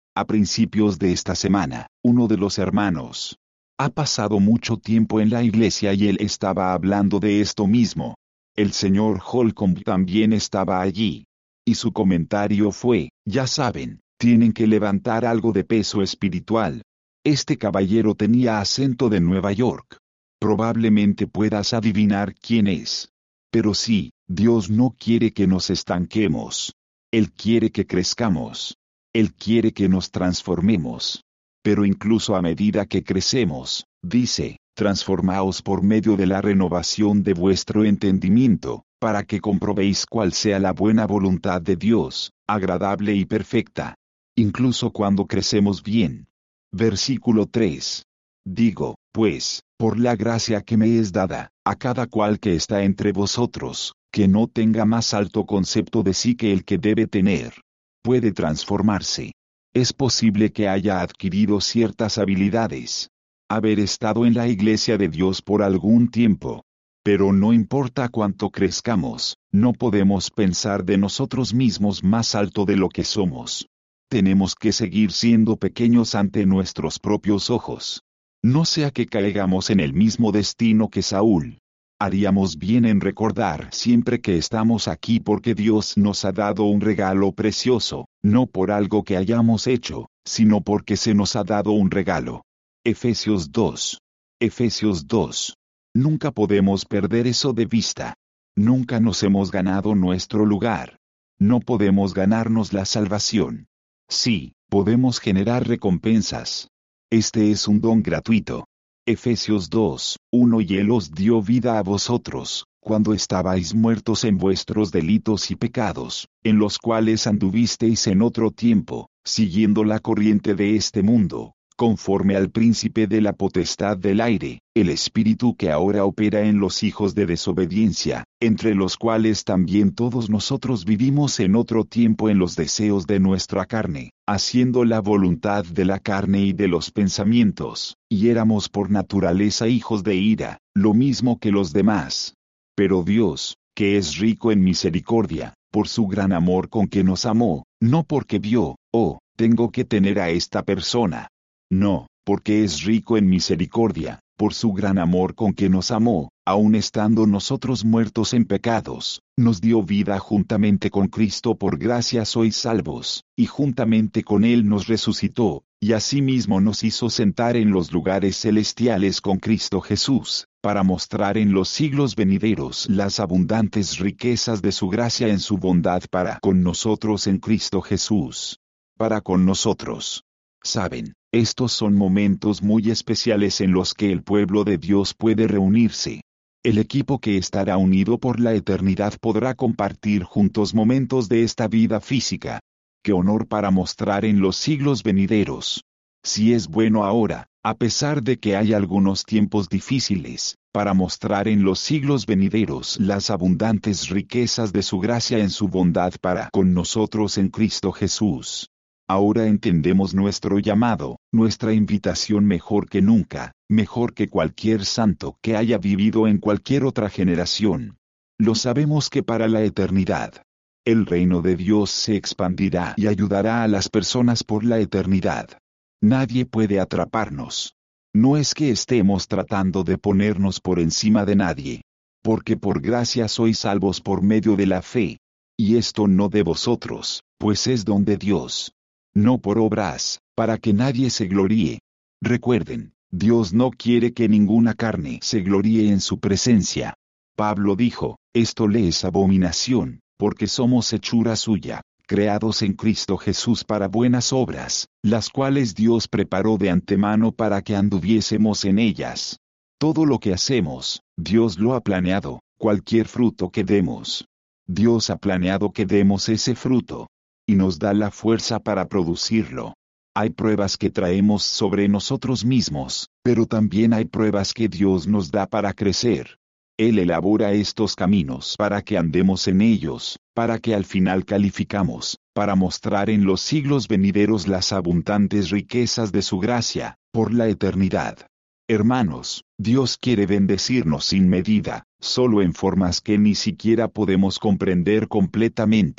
A principios de esta semana, uno de los hermanos ha pasado mucho tiempo en la iglesia y él estaba hablando de esto mismo. El señor Holcomb también estaba allí. Y su comentario fue, ya saben, tienen que levantar algo de peso espiritual. Este caballero tenía acento de Nueva York. Probablemente puedas adivinar quién es. Pero sí, Dios no quiere que nos estanquemos. Él quiere que crezcamos. Él quiere que nos transformemos. Pero incluso a medida que crecemos, dice, transformaos por medio de la renovación de vuestro entendimiento, para que comprobéis cuál sea la buena voluntad de Dios, agradable y perfecta. Incluso cuando crecemos bien. Versículo tres. Digo, pues, por la gracia que me es dada, a cada cual que está entre vosotros, que no tenga más alto concepto de sí que el que debe tener. Puede transformarse. Es posible que haya adquirido ciertas habilidades. Haber estado en la iglesia de Dios por algún tiempo. Pero no importa cuánto crezcamos, no podemos pensar de nosotros mismos más alto de lo que somos. Tenemos que seguir siendo pequeños ante nuestros propios ojos. No sea que caigamos en el mismo destino que Saúl. Haríamos bien en recordar siempre que estamos aquí porque Dios nos ha dado un regalo precioso, no por algo que hayamos hecho, sino porque se nos ha dado un regalo. Efesios dos. Efesios dos. Nunca podemos perder eso de vista. Nunca nos hemos ganado nuestro lugar. No podemos ganarnos la salvación. Sí, podemos generar recompensas. Este es un don gratuito. Efesios dos, uno Y Él os dio vida a vosotros, cuando estabais muertos en vuestros delitos y pecados, en los cuales anduvisteis en otro tiempo, siguiendo la corriente de este mundo, conforme al príncipe de la potestad del aire, el espíritu que ahora opera en los hijos de desobediencia, entre los cuales también todos nosotros vivimos en otro tiempo en los deseos de nuestra carne, haciendo la voluntad de la carne y de los pensamientos, y éramos por naturaleza hijos de ira, lo mismo que los demás. Pero Dios, que es rico en misericordia, por su gran amor con que nos amó, no porque vio, oh, tengo que tener a esta persona. No, porque es rico en misericordia, por su gran amor con que nos amó, aun estando nosotros muertos en pecados, nos dio vida juntamente con Cristo. Por gracia sois salvos, y juntamente con Él nos resucitó, y asimismo nos hizo sentar en los lugares celestiales con Cristo Jesús, para mostrar en los siglos venideros las abundantes riquezas de su gracia en su bondad para con nosotros en Cristo Jesús. Para con nosotros. Saben, estos son momentos muy especiales en los que el pueblo de Dios puede reunirse. El equipo que estará unido por la eternidad podrá compartir juntos momentos de esta vida física. ¡Qué honor para mostrar en los siglos venideros! Si es bueno ahora, a pesar de que hay algunos tiempos difíciles, para mostrar en los siglos venideros las abundantes riquezas de su gracia en su bondad para con nosotros en Cristo Jesús. Ahora entendemos nuestro llamado, nuestra invitación mejor que nunca, mejor que cualquier santo que haya vivido en cualquier otra generación. Lo sabemos que para la eternidad, el reino de Dios se expandirá y ayudará a las personas por la eternidad. Nadie puede atraparnos. No es que estemos tratando de ponernos por encima de nadie. Porque por gracia sois salvos por medio de la fe. Y esto no de vosotros, pues es don de Dios. No por obras, para que nadie se gloríe. Recuerden, Dios no quiere que ninguna carne se gloríe en su presencia. Pablo dijo, esto le es abominación, porque somos hechura suya, creados en Cristo Jesús para buenas obras, las cuales Dios preparó de antemano para que anduviésemos en ellas. Todo lo que hacemos, Dios lo ha planeado, cualquier fruto que demos. Dios ha planeado que demos ese fruto. Y nos da la fuerza para producirlo. Hay pruebas que traemos sobre nosotros mismos, pero también hay pruebas que Dios nos da para crecer. Él elabora estos caminos para que andemos en ellos, para que al final calificamos, para mostrar en los siglos venideros las abundantes riquezas de su gracia, por la eternidad. Hermanos, Dios quiere bendecirnos sin medida, solo en formas que ni siquiera podemos comprender completamente.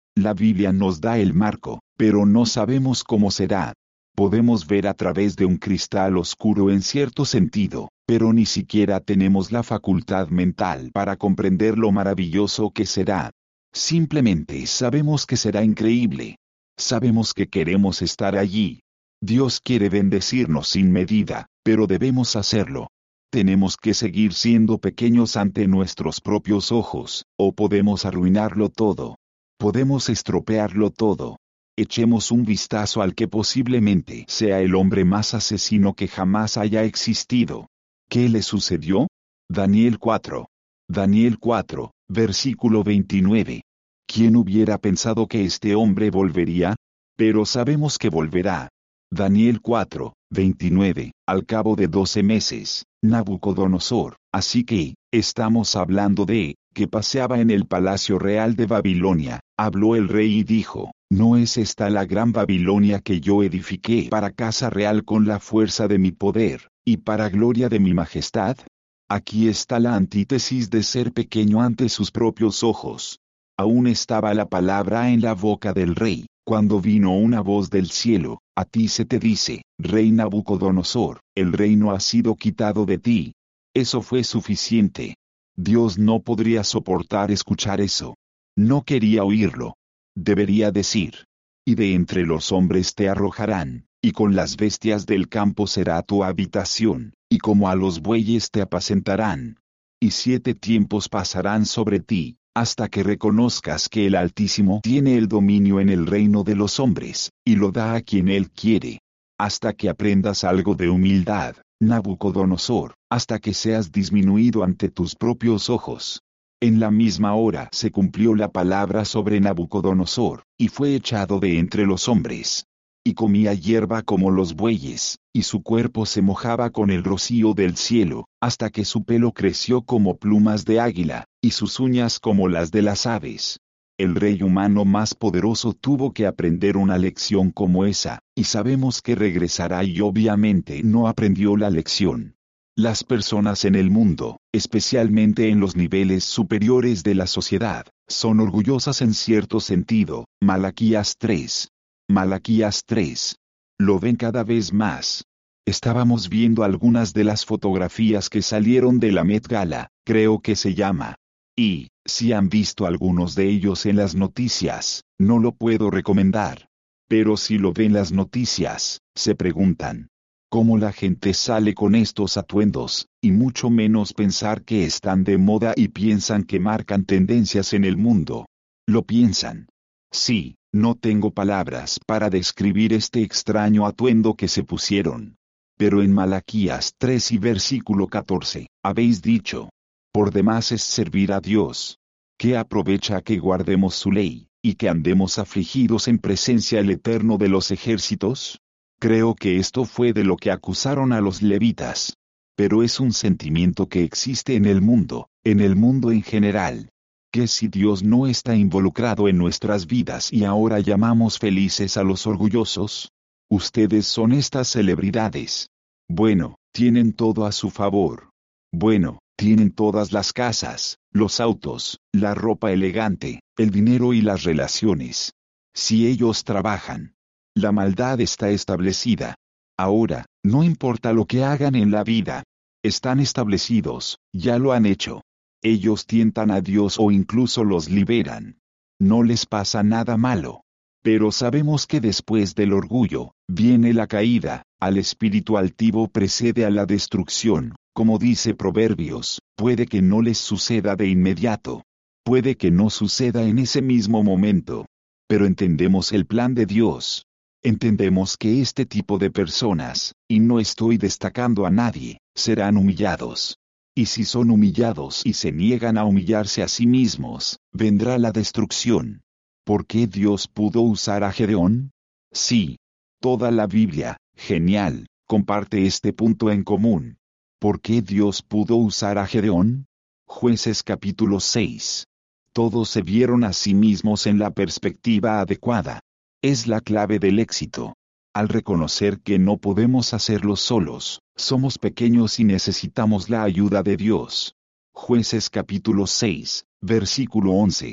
La Biblia nos da el marco, pero no sabemos cómo será. Podemos ver a través de un cristal oscuro en cierto sentido, pero ni siquiera tenemos la facultad mental para comprender lo maravilloso que será. Simplemente sabemos que será increíble. Sabemos que queremos estar allí. Dios quiere bendecirnos sin medida, pero debemos hacerlo. Tenemos que seguir siendo pequeños ante nuestros propios ojos, o podemos arruinarlo todo. Podemos estropearlo todo. Echemos un vistazo al que posiblemente sea el hombre más asesino que jamás haya existido. ¿Qué le sucedió? Daniel cuatro. Daniel cuatro, versículo veintinueve. ¿Quién hubiera pensado que este hombre volvería? Pero sabemos que volverá. Daniel cuatro, veintinueve, al cabo de doce meses, Nabucodonosor, así que, estamos hablando de, que paseaba en el palacio real de Babilonia, habló el rey y dijo, ¿no es esta la gran Babilonia que yo edifiqué para casa real con la fuerza de mi poder, y para gloria de mi majestad? Aquí está la antítesis de ser pequeño ante sus propios ojos. Aún estaba la palabra en la boca del rey, cuando vino una voz del cielo, a ti se te dice, rey Nabucodonosor, el reino ha sido quitado de ti. Eso fue suficiente. Dios no podría soportar escuchar eso. No quería oírlo. Debería decir, y de entre los hombres te arrojarán, y con las bestias del campo será tu habitación, y como a los bueyes te apacentarán. Y siete tiempos pasarán sobre ti, hasta que reconozcas que el Altísimo tiene el dominio en el reino de los hombres, y lo da a quien Él quiere. Hasta que aprendas algo de humildad, Nabucodonosor, hasta que seas disminuido ante tus propios ojos. En la misma hora se cumplió la palabra sobre Nabucodonosor, y fue echado de entre los hombres. Y comía hierba como los bueyes, y su cuerpo se mojaba con el rocío del cielo, hasta que su pelo creció como plumas de águila, y sus uñas como las de las aves. El rey humano más poderoso tuvo que aprender una lección como esa, y sabemos que regresará y obviamente no aprendió la lección. Las personas en el mundo, especialmente en los niveles superiores de la sociedad, son orgullosas en cierto sentido. Malaquías tres. Malaquías tres. Lo ven cada vez más. Estábamos viendo algunas de las fotografías que salieron de la Met Gala, creo que se llama. Y, si han visto algunos de ellos en las noticias, no lo puedo recomendar. Pero si lo ven las noticias, se preguntan, ¿cómo la gente sale con estos atuendos? Y mucho menos pensar que están de moda y piensan que marcan tendencias en el mundo. Lo piensan. Sí, no tengo palabras para describir este extraño atuendo que se pusieron. Pero en Malaquías tres y versículo catorce, habéis dicho, por demás es servir a Dios. ¿Qué aprovecha que guardemos su ley, y que andemos afligidos en presencia del Eterno de los ejércitos? Creo que esto fue de lo que acusaron a los levitas. Pero es un sentimiento que existe en el mundo, en el mundo en general. Que si Dios no está involucrado en nuestras vidas y ahora llamamos felices a los orgullosos? Ustedes son estas celebridades. Bueno, tienen todo a su favor. Bueno, tienen todas las casas, los autos, la ropa elegante, el dinero y las relaciones. Si ellos trabajan, la maldad está establecida. Ahora, no importa lo que hagan en la vida. Están establecidos, ya lo han hecho. Ellos tientan a Dios o incluso los liberan. No les pasa nada malo. Pero sabemos que después del orgullo, viene la caída, al espíritu altivo precede a la destrucción, como dice Proverbios, puede que no les suceda de inmediato. Puede que no suceda en ese mismo momento. Pero entendemos el plan de Dios. Entendemos que este tipo de personas, y no estoy destacando a nadie, serán humillados. Y si son humillados y se niegan a humillarse a sí mismos, vendrá la destrucción. ¿Por qué Dios pudo usar a Gedeón? Sí. Toda la Biblia, genial, comparte este punto en común. ¿Por qué Dios pudo usar a Gedeón? Jueces capítulo seis. Todos se vieron a sí mismos en la perspectiva adecuada. Es la clave del éxito. Al reconocer que no podemos hacerlo solos, somos pequeños y necesitamos la ayuda de Dios. Jueces capítulo seis, versículo once.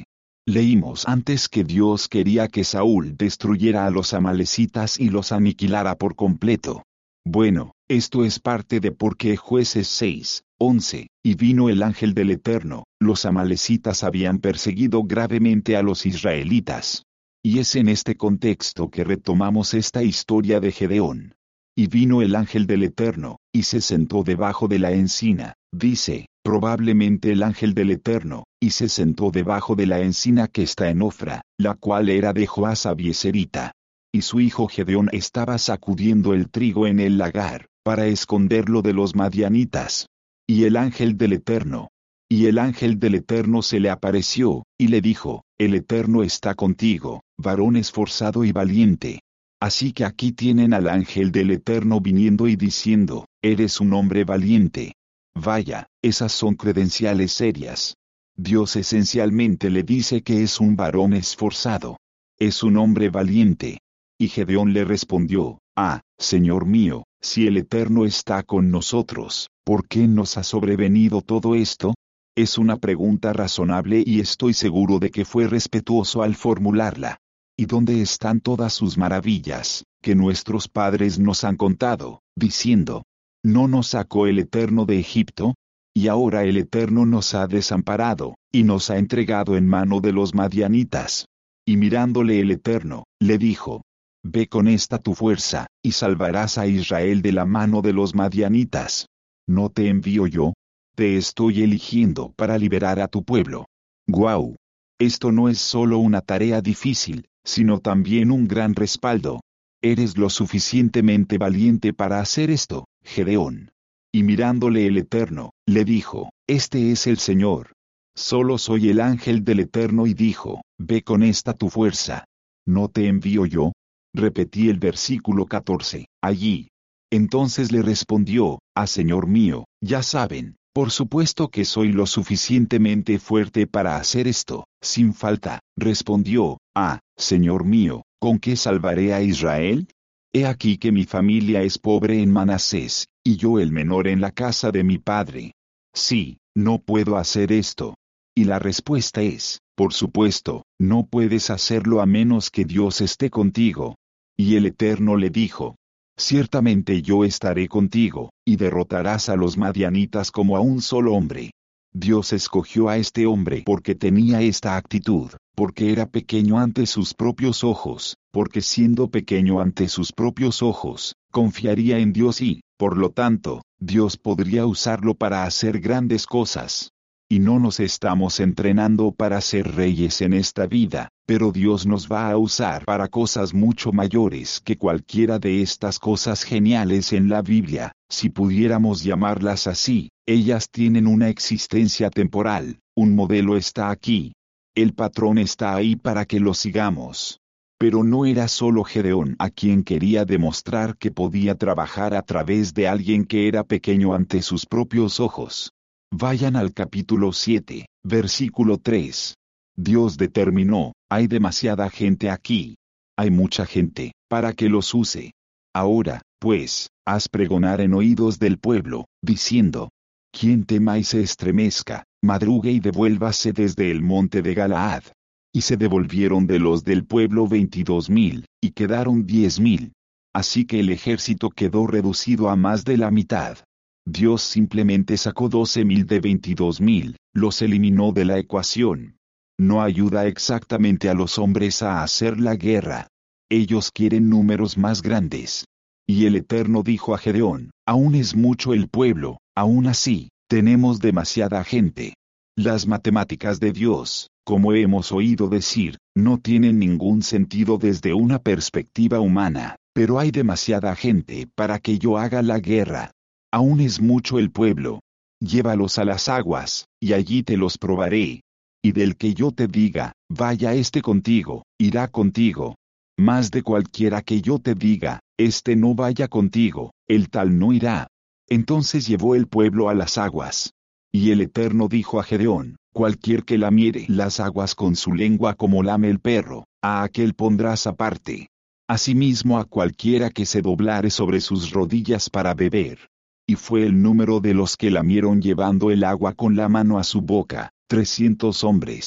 Leímos antes que Dios quería que Saúl destruyera a los amalecitas y los aniquilara por completo. Bueno, esto es parte de por qué Jueces seis, once, y vino el ángel del Eterno. Los amalecitas habían perseguido gravemente a los israelitas. Y es en este contexto que retomamos esta historia de Gedeón. Y vino el ángel del Eterno, y se sentó debajo de la encina, dice, probablemente el ángel del Eterno, y se sentó debajo de la encina que está en Ofra, la cual era de Joás Abieserita. Y su hijo Gedeón estaba sacudiendo el trigo en el lagar, para esconderlo de los madianitas. Y el ángel del Eterno. Y el ángel del Eterno se le apareció, y le dijo, el Eterno está contigo, varón esforzado y valiente. Así que aquí tienen al ángel del Eterno viniendo y diciendo, eres un hombre valiente. Vaya, esas son credenciales serias. Dios esencialmente le dice que es un varón esforzado. Es un hombre valiente. Y Gedeón le respondió, ah, Señor mío, si el Eterno está con nosotros, ¿por qué nos ha sobrevenido todo esto? Es una pregunta razonable y estoy seguro de que fue respetuoso al formularla. ¿Y dónde están todas sus maravillas, que nuestros padres nos han contado, diciendo, ¿no nos sacó el Eterno de Egipto? Y ahora el Eterno nos ha desamparado, y nos ha entregado en mano de los madianitas. Y mirándole el Eterno, le dijo, ve con esta tu fuerza, y salvarás a Israel de la mano de los madianitas. ¿No te envío yo? Te estoy eligiendo para liberar a tu pueblo. ¡Guau! Esto no es solo una tarea difícil, sino también un gran respaldo. Eres lo suficientemente valiente para hacer esto, Gedeón. Y mirándole el Eterno, le dijo, este es el Señor. Solo soy el ángel del Eterno y dijo, ve con esta tu fuerza. ¿No te envío yo? Repetí el versículo catorce, allí. Entonces le respondió, ah Señor mío, ya saben, por supuesto que soy lo suficientemente fuerte para hacer esto, sin falta. Respondió, ah, Señor mío, ¿con qué salvaré a Israel? He aquí que mi familia es pobre en Manasés, y yo el menor en la casa de mi padre. Sí, no puedo hacer esto. Y la respuesta es, por supuesto, no puedes hacerlo a menos que Dios esté contigo. Y el Eterno le dijo, ciertamente yo estaré contigo, y derrotarás a los madianitas como a un solo hombre. Dios escogió a este hombre porque tenía esta actitud, porque era pequeño ante sus propios ojos, porque siendo pequeño ante sus propios ojos, confiaría en Dios y, por lo tanto, Dios podría usarlo para hacer grandes cosas. Y no nos estamos entrenando para ser reyes en esta vida, pero Dios nos va a usar para cosas mucho mayores que cualquiera de estas cosas geniales en la Biblia, si pudiéramos llamarlas así. Ellas tienen una existencia temporal, un modelo está aquí. El patrón está ahí para que lo sigamos. Pero no era solo Gedeón a quien quería demostrar que podía trabajar a través de alguien que era pequeño ante sus propios ojos. Vayan al capítulo siete, versículo tres. Dios determinó, hay demasiada gente aquí. Hay mucha gente, para que los use. Ahora, pues, haz pregonar en oídos del pueblo, diciendo, quien tema y se estremezca, madrugue y devuélvase desde el monte de Galaad. Y se devolvieron de los del pueblo veintidós mil, y quedaron diez mil. Así que el ejército quedó reducido a más de la mitad. Dios simplemente sacó doce mil de veintidós mil, los eliminó de la ecuación. No ayuda exactamente a los hombres a hacer la guerra. Ellos quieren números más grandes. Y el Eterno dijo a Gedeón, aún es mucho el pueblo, aún así, tenemos demasiada gente. Las matemáticas de Dios, como hemos oído decir, no tienen ningún sentido desde una perspectiva humana, pero hay demasiada gente para que yo haga la guerra. Aún es mucho el pueblo. Llévalos a las aguas, y allí te los probaré. Y del que yo te diga, vaya este contigo, irá contigo. Más de cualquiera que yo te diga, este no vaya contigo, el tal no irá. Entonces llevó el pueblo a las aguas. Y el Eterno dijo a Gedeón, cualquier que lamiere las aguas con su lengua como lame el perro, a aquel pondrás aparte. Asimismo a cualquiera que se doblare sobre sus rodillas para beber. Y fue el número de los que lamieron llevando el agua con la mano a su boca, trescientos hombres.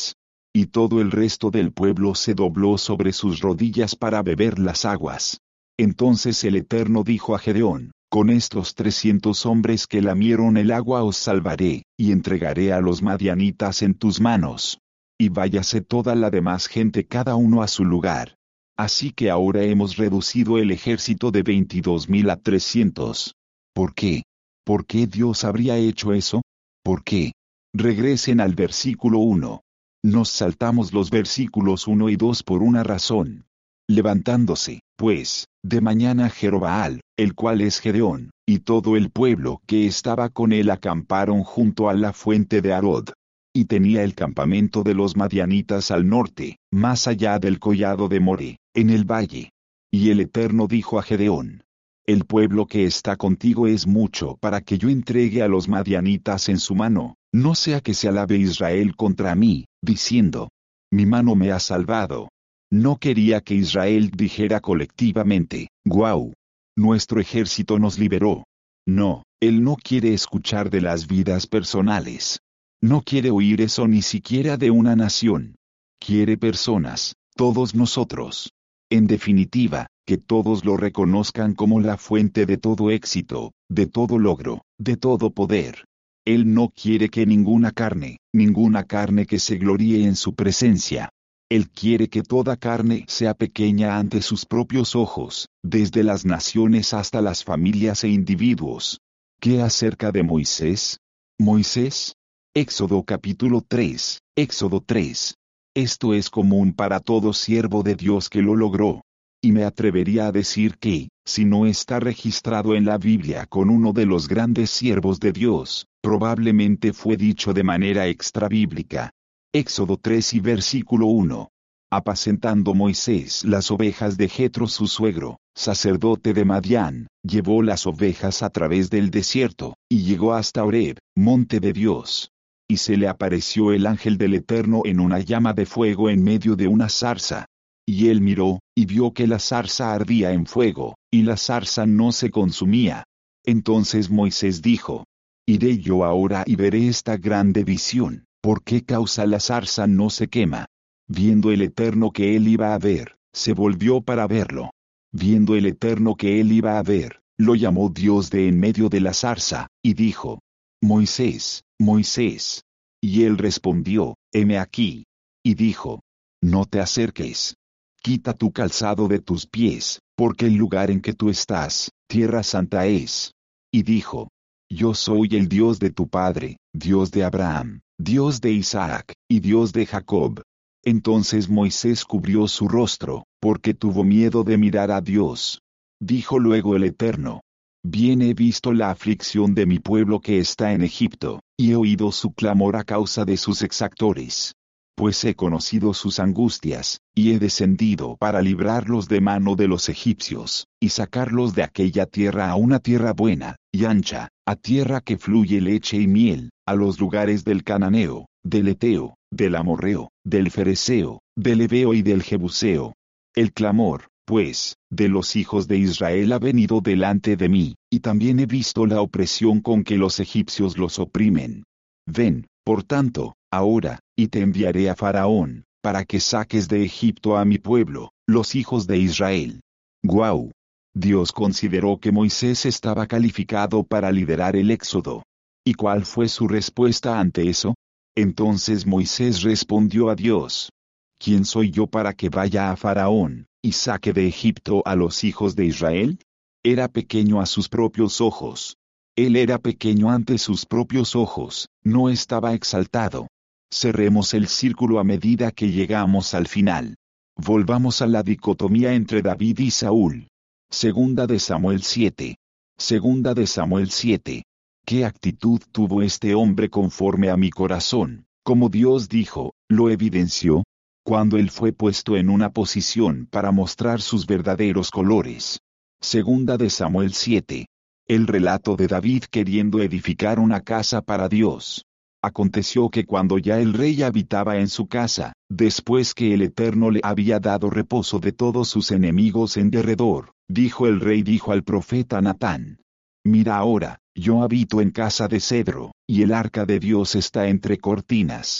y todo el resto del pueblo se dobló sobre sus rodillas para beber las aguas. Entonces el Eterno dijo a Gedeón: con estos trescientos hombres que lamieron el agua os salvaré, y entregaré a los madianitas en tus manos. Y váyase toda la demás gente cada uno a su lugar. Así que ahora hemos reducido el ejército de veintidós mil a trescientos. ¿Por qué? ¿Por qué Dios habría hecho eso? ¿Por qué? Regresen al versículo uno. Nos saltamos los versículos uno y dos por una razón. Levantándose, pues, de mañana Jerobbaal, el cual es Gedeón, y todo el pueblo que estaba con él acamparon junto a la fuente de Arod. Y tenía el campamento de los madianitas al norte, más allá del collado de More, en el valle. Y el Eterno dijo a Gedeón: el pueblo que está contigo es mucho para que yo entregue a los madianitas en su mano, no sea que se alabe Israel contra mí, diciendo: mi mano me ha salvado. No quería que Israel dijera colectivamente: guau, nuestro ejército nos liberó. No, él no quiere escuchar de las vidas personales. No quiere oír eso ni siquiera de una nación. Quiere personas, todos nosotros. En definitiva, que todos lo reconozcan como la fuente de todo éxito, de todo logro, de todo poder. Él no quiere que ninguna carne, ninguna carne que se gloríe en su presencia. Él quiere que toda carne sea pequeña ante sus propios ojos, desde las naciones hasta las familias e individuos. ¿Qué acerca de Moisés? Moisés. Éxodo capítulo tres, Éxodo tres. Esto es común para todo siervo de Dios que lo logró. Y me atrevería a decir que, si no está registrado en la Biblia con uno de los grandes siervos de Dios, probablemente fue dicho de manera extrabíblica. Éxodo tres y versículo uno. Apacentando Moisés las ovejas de Jetro su suegro, sacerdote de Madián, llevó las ovejas a través del desierto, y llegó hasta Horeb, monte de Dios. Y se le apareció el ángel del Eterno en una llama de fuego en medio de una zarza. Y él miró, y vio que la zarza ardía en fuego, y la zarza no se consumía. Entonces Moisés dijo: iré yo ahora y veré esta grande visión, ¿por qué causa la zarza no se quema? Viendo el Eterno que él iba a ver, se volvió para verlo. Viendo el Eterno que él iba a ver, lo llamó Dios de en medio de la zarza, y dijo: Moisés, Moisés. Y él respondió: heme aquí. Y dijo: no te acerques. Quita tu calzado de tus pies, porque el lugar en que tú estás, tierra santa es. Y dijo: yo soy el Dios de tu padre, Dios de Abraham, Dios de Isaac, y Dios de Jacob. Entonces Moisés cubrió su rostro, porque tuvo miedo de mirar a Dios. Dijo luego el Eterno: bien he visto la aflicción de mi pueblo que está en Egipto, y he oído su clamor a causa de sus exactores. Pues he conocido sus angustias, y he descendido para librarlos de mano de los egipcios, y sacarlos de aquella tierra a una tierra buena, y ancha, a tierra que fluye leche y miel, a los lugares del Cananeo, del Eteo, del Amorreo, del Fereceo, del Heveo y del Jebuseo. El clamor, pues, de los hijos de Israel ha venido delante de mí, y también he visto la opresión con que los egipcios los oprimen. Ven, por tanto, ahora, y te enviaré a Faraón, para que saques de Egipto a mi pueblo, los hijos de Israel. Guau. Dios consideró que Moisés estaba calificado para liderar el éxodo. ¿Y cuál fue su respuesta ante eso? Entonces Moisés respondió a Dios: ¿quién soy yo para que vaya a Faraón, y saque de Egipto a los hijos de Israel? Era pequeño a sus propios ojos. Él era pequeño ante sus propios ojos, no estaba exaltado. Cerremos el círculo a medida que llegamos al final. Volvamos a la dicotomía entre David y Saúl. Segunda de Samuel siete. Segunda de Samuel siete. ¿Qué actitud tuvo este hombre conforme a mi corazón? Como Dios dijo, lo evidenció, cuando él fue puesto en una posición para mostrar sus verdaderos colores. Segunda de Samuel siete. El relato de David queriendo edificar una casa para Dios. Aconteció que cuando ya el rey habitaba en su casa, después que el Eterno le había dado reposo de todos sus enemigos en derredor, dijo el rey dijo al profeta Natán: mira ahora, yo habito en casa de cedro, y el arca de Dios está entre cortinas.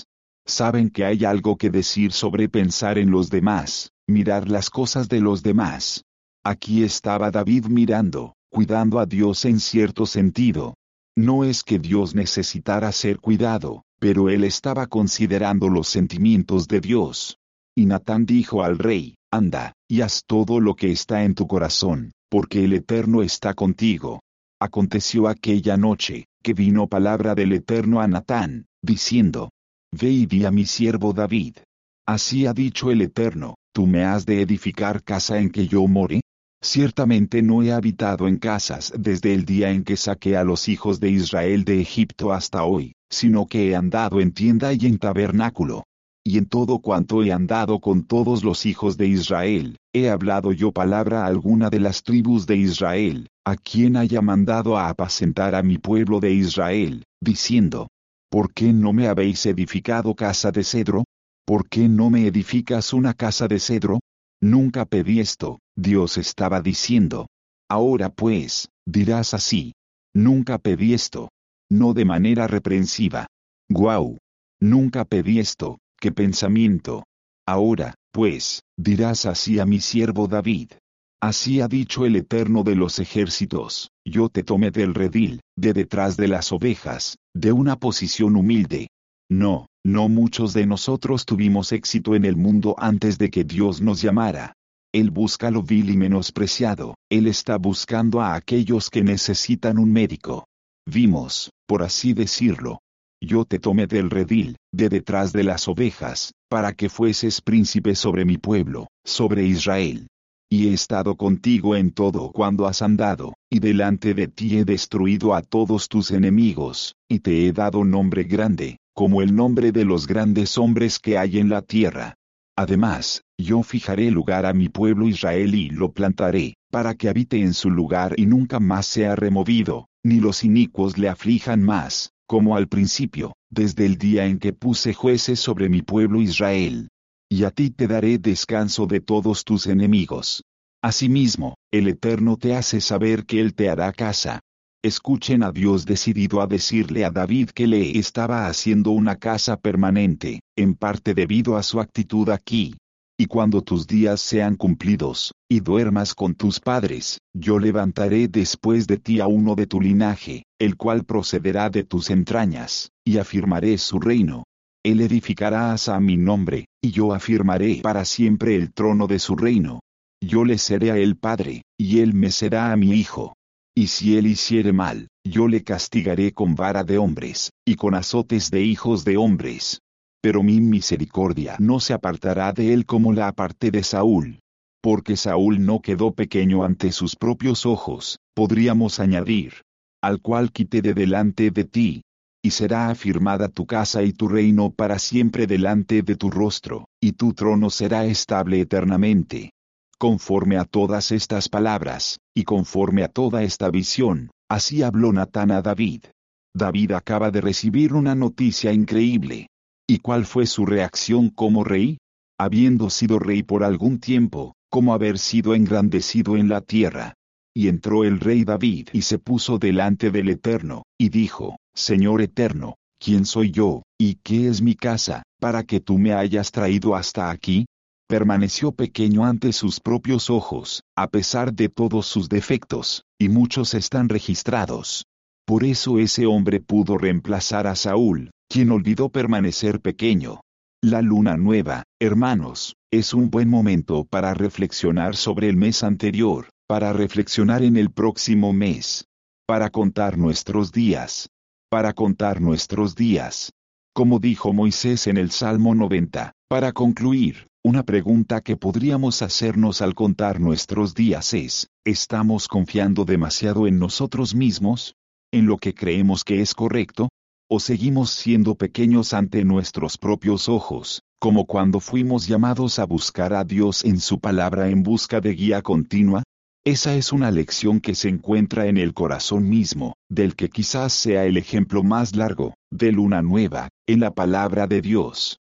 Saben que hay algo que decir sobre pensar en los demás, mirar las cosas de los demás. Aquí estaba David mirando, cuidando a Dios en cierto sentido. No es que Dios necesitara ser cuidado, pero él estaba considerando los sentimientos de Dios. Y Natán dijo al rey, anda, y haz todo lo que está en tu corazón, porque el Eterno está contigo. Aconteció aquella noche, que vino palabra del Eterno a Natán, diciendo, ve y di a mi siervo David. Así ha dicho el Eterno, ¿tú me has de edificar casa en que yo more? Ciertamente no he habitado en casas desde el día en que saqué a los hijos de Israel de Egipto hasta hoy, sino que he andado en tienda y en tabernáculo. Y en todo cuanto he andado con todos los hijos de Israel, he hablado yo palabra a alguna de las tribus de Israel, a quien haya mandado a apacentar a mi pueblo de Israel, diciendo, ¿por qué no me habéis edificado casa de cedro? ¿Por qué no me edificas una casa de cedro? Nunca pedí esto, Dios estaba diciendo. Ahora pues, dirás así. Nunca pedí esto. No de manera reprensiva. Guau. Nunca pedí esto, qué pensamiento. Ahora, pues, dirás así a mi siervo David. Así ha dicho el Eterno de los ejércitos, yo te tomé del redil, de detrás de las ovejas, de una posición humilde. No, no muchos de nosotros tuvimos éxito en el mundo antes de que Dios nos llamara. Él busca lo vil y menospreciado, Él está buscando a aquellos que necesitan un médico. Vimos, por así decirlo. Yo te tomé del redil, de detrás de las ovejas, para que fueses príncipe sobre mi pueblo, sobre Israel. Y he estado contigo en todo cuando has andado, y delante de ti he destruido a todos tus enemigos, y te he dado nombre grande, como el nombre de los grandes hombres que hay en la tierra. Además, yo fijaré lugar a mi pueblo Israel y lo plantaré, para que habite en su lugar y nunca más sea removido, ni los inicuos le aflijan más, como al principio, desde el día en que puse jueces sobre mi pueblo Israel. Y a ti te daré descanso de todos tus enemigos. Asimismo, el Eterno te hace saber que Él te hará casa. Escuchen a Dios decidido a decirle a David que le estaba haciendo una casa permanente, en parte debido a su actitud aquí. Y cuando tus días sean cumplidos, y duermas con tus padres, yo levantaré después de ti a uno de tu linaje, el cual procederá de tus entrañas, y afirmaré su reino. Él edificará a mi nombre, y yo afirmaré para siempre el trono de su reino. Yo le seré a él padre, y él me será a mi hijo. Y si él hiciere mal, yo le castigaré con vara de hombres, y con azotes de hijos de hombres. Pero mi misericordia no se apartará de él como la aparté de Saúl. Porque Saúl no quedó pequeño ante sus propios ojos, podríamos añadir, al cual quité de delante de ti. Y será afirmada tu casa y tu reino para siempre delante de tu rostro, y tu trono será estable eternamente. Conforme a todas estas palabras, y conforme a toda esta visión, así habló Natán a David. David acaba de recibir una noticia increíble. ¿Y cuál fue su reacción como rey? Habiendo sido rey por algún tiempo, como haber sido engrandecido en la tierra. Y entró el rey David y se puso delante del Eterno, y dijo, Señor Eterno, ¿quién soy yo, y qué es mi casa, para que tú me hayas traído hasta aquí? Permaneció pequeño ante sus propios ojos, a pesar de todos sus defectos, y muchos están registrados. Por eso ese hombre pudo reemplazar a Saúl, quien olvidó permanecer pequeño. La luna nueva, hermanos, es un buen momento para reflexionar sobre el mes anterior, para reflexionar en el próximo mes, para contar nuestros días, para contar nuestros días. Como dijo Moisés en el Salmo noventa, para concluir, una pregunta que podríamos hacernos al contar nuestros días es, ¿estamos confiando demasiado en nosotros mismos? ¿En lo que creemos que es correcto? ¿O seguimos siendo pequeños ante nuestros propios ojos, como cuando fuimos llamados a buscar a Dios en su palabra en busca de guía continua? Esa es una lección que se encuentra en el corazón mismo, del que quizás sea el ejemplo más largo, de luna nueva, en la palabra de Dios.